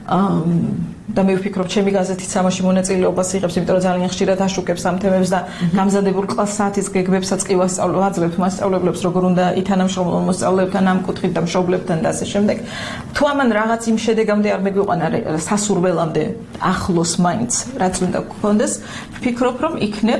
და მე ვფიქრობ ჩემი გაზეთი სამაში მონაწილეობას იღებს იმიტომ რომ ძალიან ხშირად აშუქებს ამ თემებს და გამზადებულ კლას საათის გეგმებსაც კი ვასწავლებ მასწავლებლებს როგორ უნდა ითანამშრომლონ მოსწავლეებთან ამ კუთხით და მშობლებთან და ასე შემდეგ თუ ამან რაღაც იმ შედეგამდე არ მეგვიყვანა სასურველამდე ახლოს მაინც რაც უნდა გქონდეს ვფიქრობ რომ იქნებ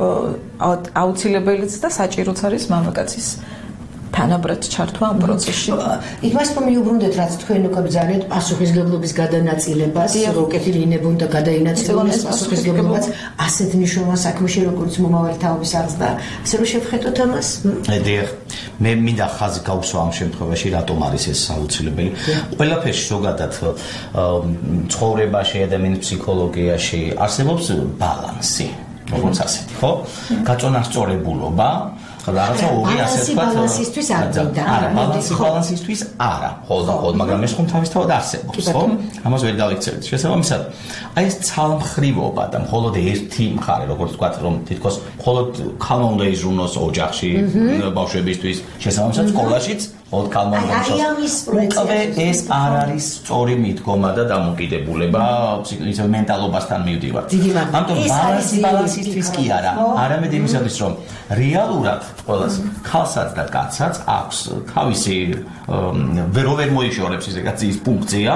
აუცილებელიც და საჭიროც არის მამაკაცის თანაბრად ჩართვა ამ პროცესში. იმას რომ მიუბრუნდეთ რაც თქვენ უკვე ბრძანეთ პასუხისგებლობის გადანაწილებას, როკეტი ლინებუნ და გადაინაწილოს პასუხისგებლობას ასეთ მნიშვნელოვან საქმეში როგორც მომავალი თაობის აღზრდა. ასე რომ შევხედოთ ამას? დიახ. მე მინდა ხაზი გავუსვა ამ შემთხვევაში რატომ არის ეს აუცილებელი. ყველაფერში ზოგადად ცხოვრებაში, ადამიანის ფსიქოლოგიაში არსებობს ბალანსი. როგორც ასეთი, ხო? გაწონასწორებულობა რაღაცა ორი ასე ვთქვათ ბალანსისთვის არ გვინდა არა ბალანსი ბალანსისთვის არა ხოლმე ხოლმე მაგრამ ეს ხომ თავისთავად არსებობს ხო ამას ვერ დავიქცევით შესაბამისად აი ეს ცალმხრივობა და მხოლოდ ერთი მხარე როგორც ვთქვათ რომ თითქოს მხოლოდ ქალმა უნდა იზრუნოს ოჯახში ბავშვებისთვის შესაბამისად სკოლაშიც მხოლოდ ქალმა უნდა იზრუნოს უკვე ეს არ არის სწორი მიდგომა და დამოკიდებულება ფსიქოლოგიურ მენტალობასთან მივდივართ ამიტომ ბალანსი ბალანსისთვის კი არა არამედ იმისათვის რომ რეალურად ყველას ქალსაც და კაცსაც აქვს თავისი ვერო ვერ მოიშორებს ისე ის ფუნქცია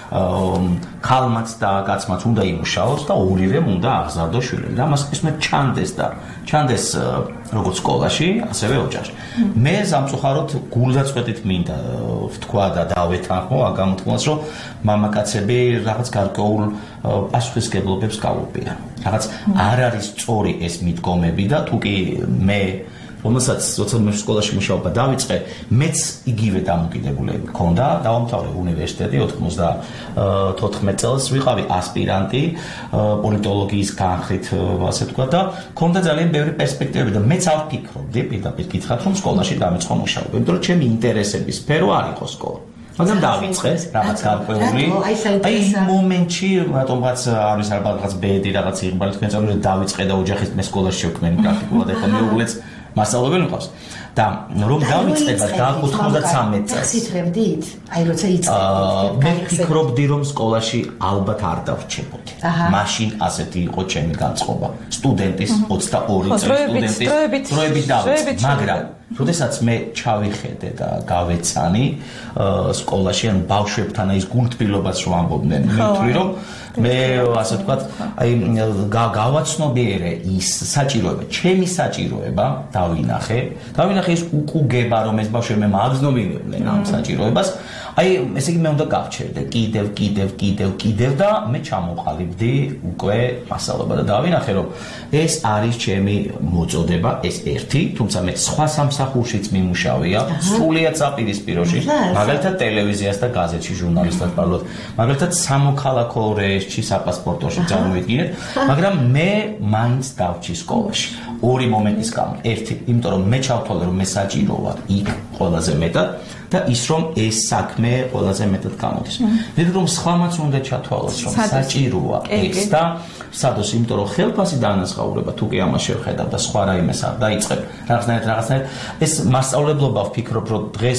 ქალმაც და კაცმაც უნდა იმუშაოს და ორივემ უნდა აღზარდოს შვილები და მას ისმე ჩანდეს და ჩანდეს როგორც სკოლაში ასევე ოჯახში მე სამწუხაროდ გულდაწყვეტით მინდა ვთქვა და დავეთანხმო ამ გამოთქმას რომ მამაკაცები რაღაც გარკვეულ პასუხისმგებლობებს გაუწიიან რაღაც არ არის სწორი ეს მიდგომები და თუ კი მე რომელსაც როცა მე სკოლაში მუშაობა დავიწყე, მეც იგივე დამოკიდებულება მქონდა, დავამთავრე უნივერსიტეტი ოთხმოცდათოთხმეტ წელს, ვიყავი ასპირანტი პოლიტოლოგიის განხრით, ასე ვთქვა და მქონდა ძალიან ბევრი პერსპექტივები და მეც არ ვფიქრობდი პირდაპირ გითხრათ, რომ სკოლაში დამეწყო მუშაობა, იმიტომ რომ ჩემი ინტერესების სფერო არ იყო სკოლა. მაგრამ დავიწყე რაღაც გარკვეული აი მომენტში რატომღაც არის რაღაც ბედი რაღაც იღბალი თქვენ წამოდი დავიწყე და ოჯახით მე სკოლაში შევქმნი პრაქტიკულად ეხლა მეუღლეც მასწავლებელი მყავს და რომ დავიწყება და ოცდათვრამეტ წელს ციტრებდით აი როცა იწყებდით მე ვფიქრობდი რომ სკოლაში ალბათ არ დავრჩებოდი მაშინ ასეთი იყო ჩემი განწყობა სტუდენტის ოცდაორი წლის სტუდენტის დროებით დავიწყე მაგრამ როდესაც მე ჩავიხედე და გავეცანი სკოლაში ან ბავშვებთან ის გულთბილობას რომ ამბობდნენ მე ვთვლი რომ მე ასე ვთქვათ აი გავაცნობიერე ის საჭიროება ჩემი საჭიროება დავინახე დავინახე ის უკუგება რომ ეს ბავშვები მაგზნობინებდნენ ამ საჭიროებას აი ესე იგი მე უნდა გავჩერდე კიდევ კიდევ კიდევ კიდევ და მე ჩამოყალიბდი უკვე მასწავლება და დავინახე რომ ეს არის ჩემი მოწოდება ეს ერთი თუმცა მე სხვა სამსახურშიც მიმუშავია სრულიად საპირისპიროში მაგალითად ტელევიზიას და გაზეთში ჟურნალისტად ვარ მაგალითად სამოქალაქო რეესში საპასპორტოში წარმოვიდგინეთ მაგრამ მე მაინც დავჭი სკოლაში ორი მომენტის გამო ერთი იმიტომ რომ მე ჩავთვალე რომ მე საჭირო ვარ იქ ყველაზე მეტად და ის რომ ეს საქმე ყველაზე მეტად გამოდის. მე ვფიქრობ რომ სხვამაც უნდა ჩათვალოს რომ საჭიროა ეს და სადოს იმიტომ რომ ხელფასი დაანაზღაურება თუ კი ამას შევხედავ და სხვა რაიმეს არ დაიწყებ რაღაცნაირად რაღაცნაირად ეს მასწავლებლობა ვფიქრობ რომ დღეს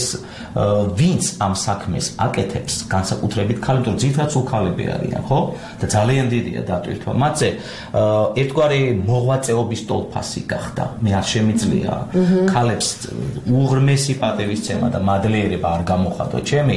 ვინც ამ საქმეს აკეთებს განსაკუთრებით ქალი თუ ძირითადად სულ ქალები არიან ხო და ძალიან დიდია დატვირთვა მათზე ერთგვარი მოღვაწეობის ტოლფასი გახდა მე არ შემიძლია ქალებს უღრმესი პატივისცემა და მადლიერება არ გამოხატო ჩემი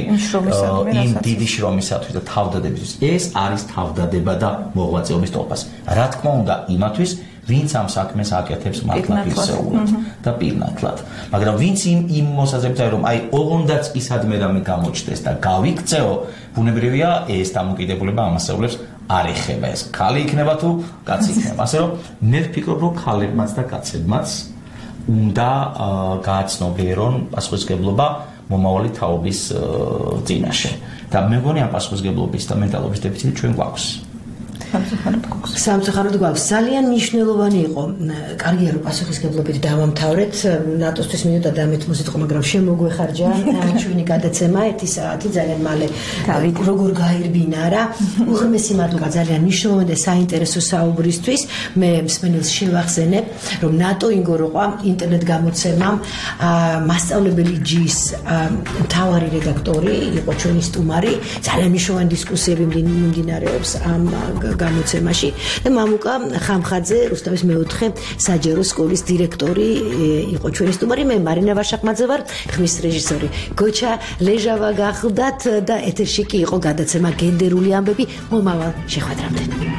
იმ დიდი შრომისათვის და თავდადებისთვის ეს არის თავდადება და მოღვაწეობის ტოლფასი რა თქმა უნდა იმათვის ვინც ამ საქმეს აკეთებს მართლაც ისეულად და პირნათლად მაგრამ ვინც იმ იმ მოსაზრებით რომ აი ოღონდაც ისადმე რამე გამოჩნდეს და გავიქცეო ბუნებრივია ეს დამოკიდებულება ამასეულებს არ ეხება ეს ქალი იქნება თუ კაცი იქნება ასე რომ მე ვფიქრობ რომ ქალებმაც და კაცებმაც უნდა გააცნობიერონ პასუხისმგებლობა მომავალი თაობის წინაშე და მე მგონი ამ პასუხისმგებლობის და მენტალობის დეფიციტი ჩვენ გვაქვს სამწუხაროდ გვაქვს ძალიან მნიშვნელოვანი იყო კარგია რომ პასუხისმგებლობით დავამთავრეთ ნატოსთვის მინუტა დამეთმოსით ხო მაგრამ შემოგვეხარჯა ჩვენი გადაცემა ერთი საათი ძალიან მალე როგორ გაირბინა რა უღრმესი მადლობა ძალიან მნიშვნელოვანი და საინტერესო საუბრისთვის მე მსმენელს შევახსენებ რომ ნატო ინგოროყვა ინტერნეტ გამოცემამ მასწავლებელი ჯის მთავარი რედაქტორი იყო ჩვენი სტუმარი ძალიან მნიშვნელოვანი დისკუსიები მიმდინარეობს ამ გამოცემაში და მამუკა ხამხაძე რუსთავის მეოთხე საჯარო სკოლის დირექტორი იყო ჩვენი სტუმარი მე მარინა ვაშახმაძე ვარ ხმის რეჟისორი გოჩა ლეჟავა გახლდათ და ეთერში კი იყო გადაცემა გენდერული ამბები მომავალ შეხვედრამდე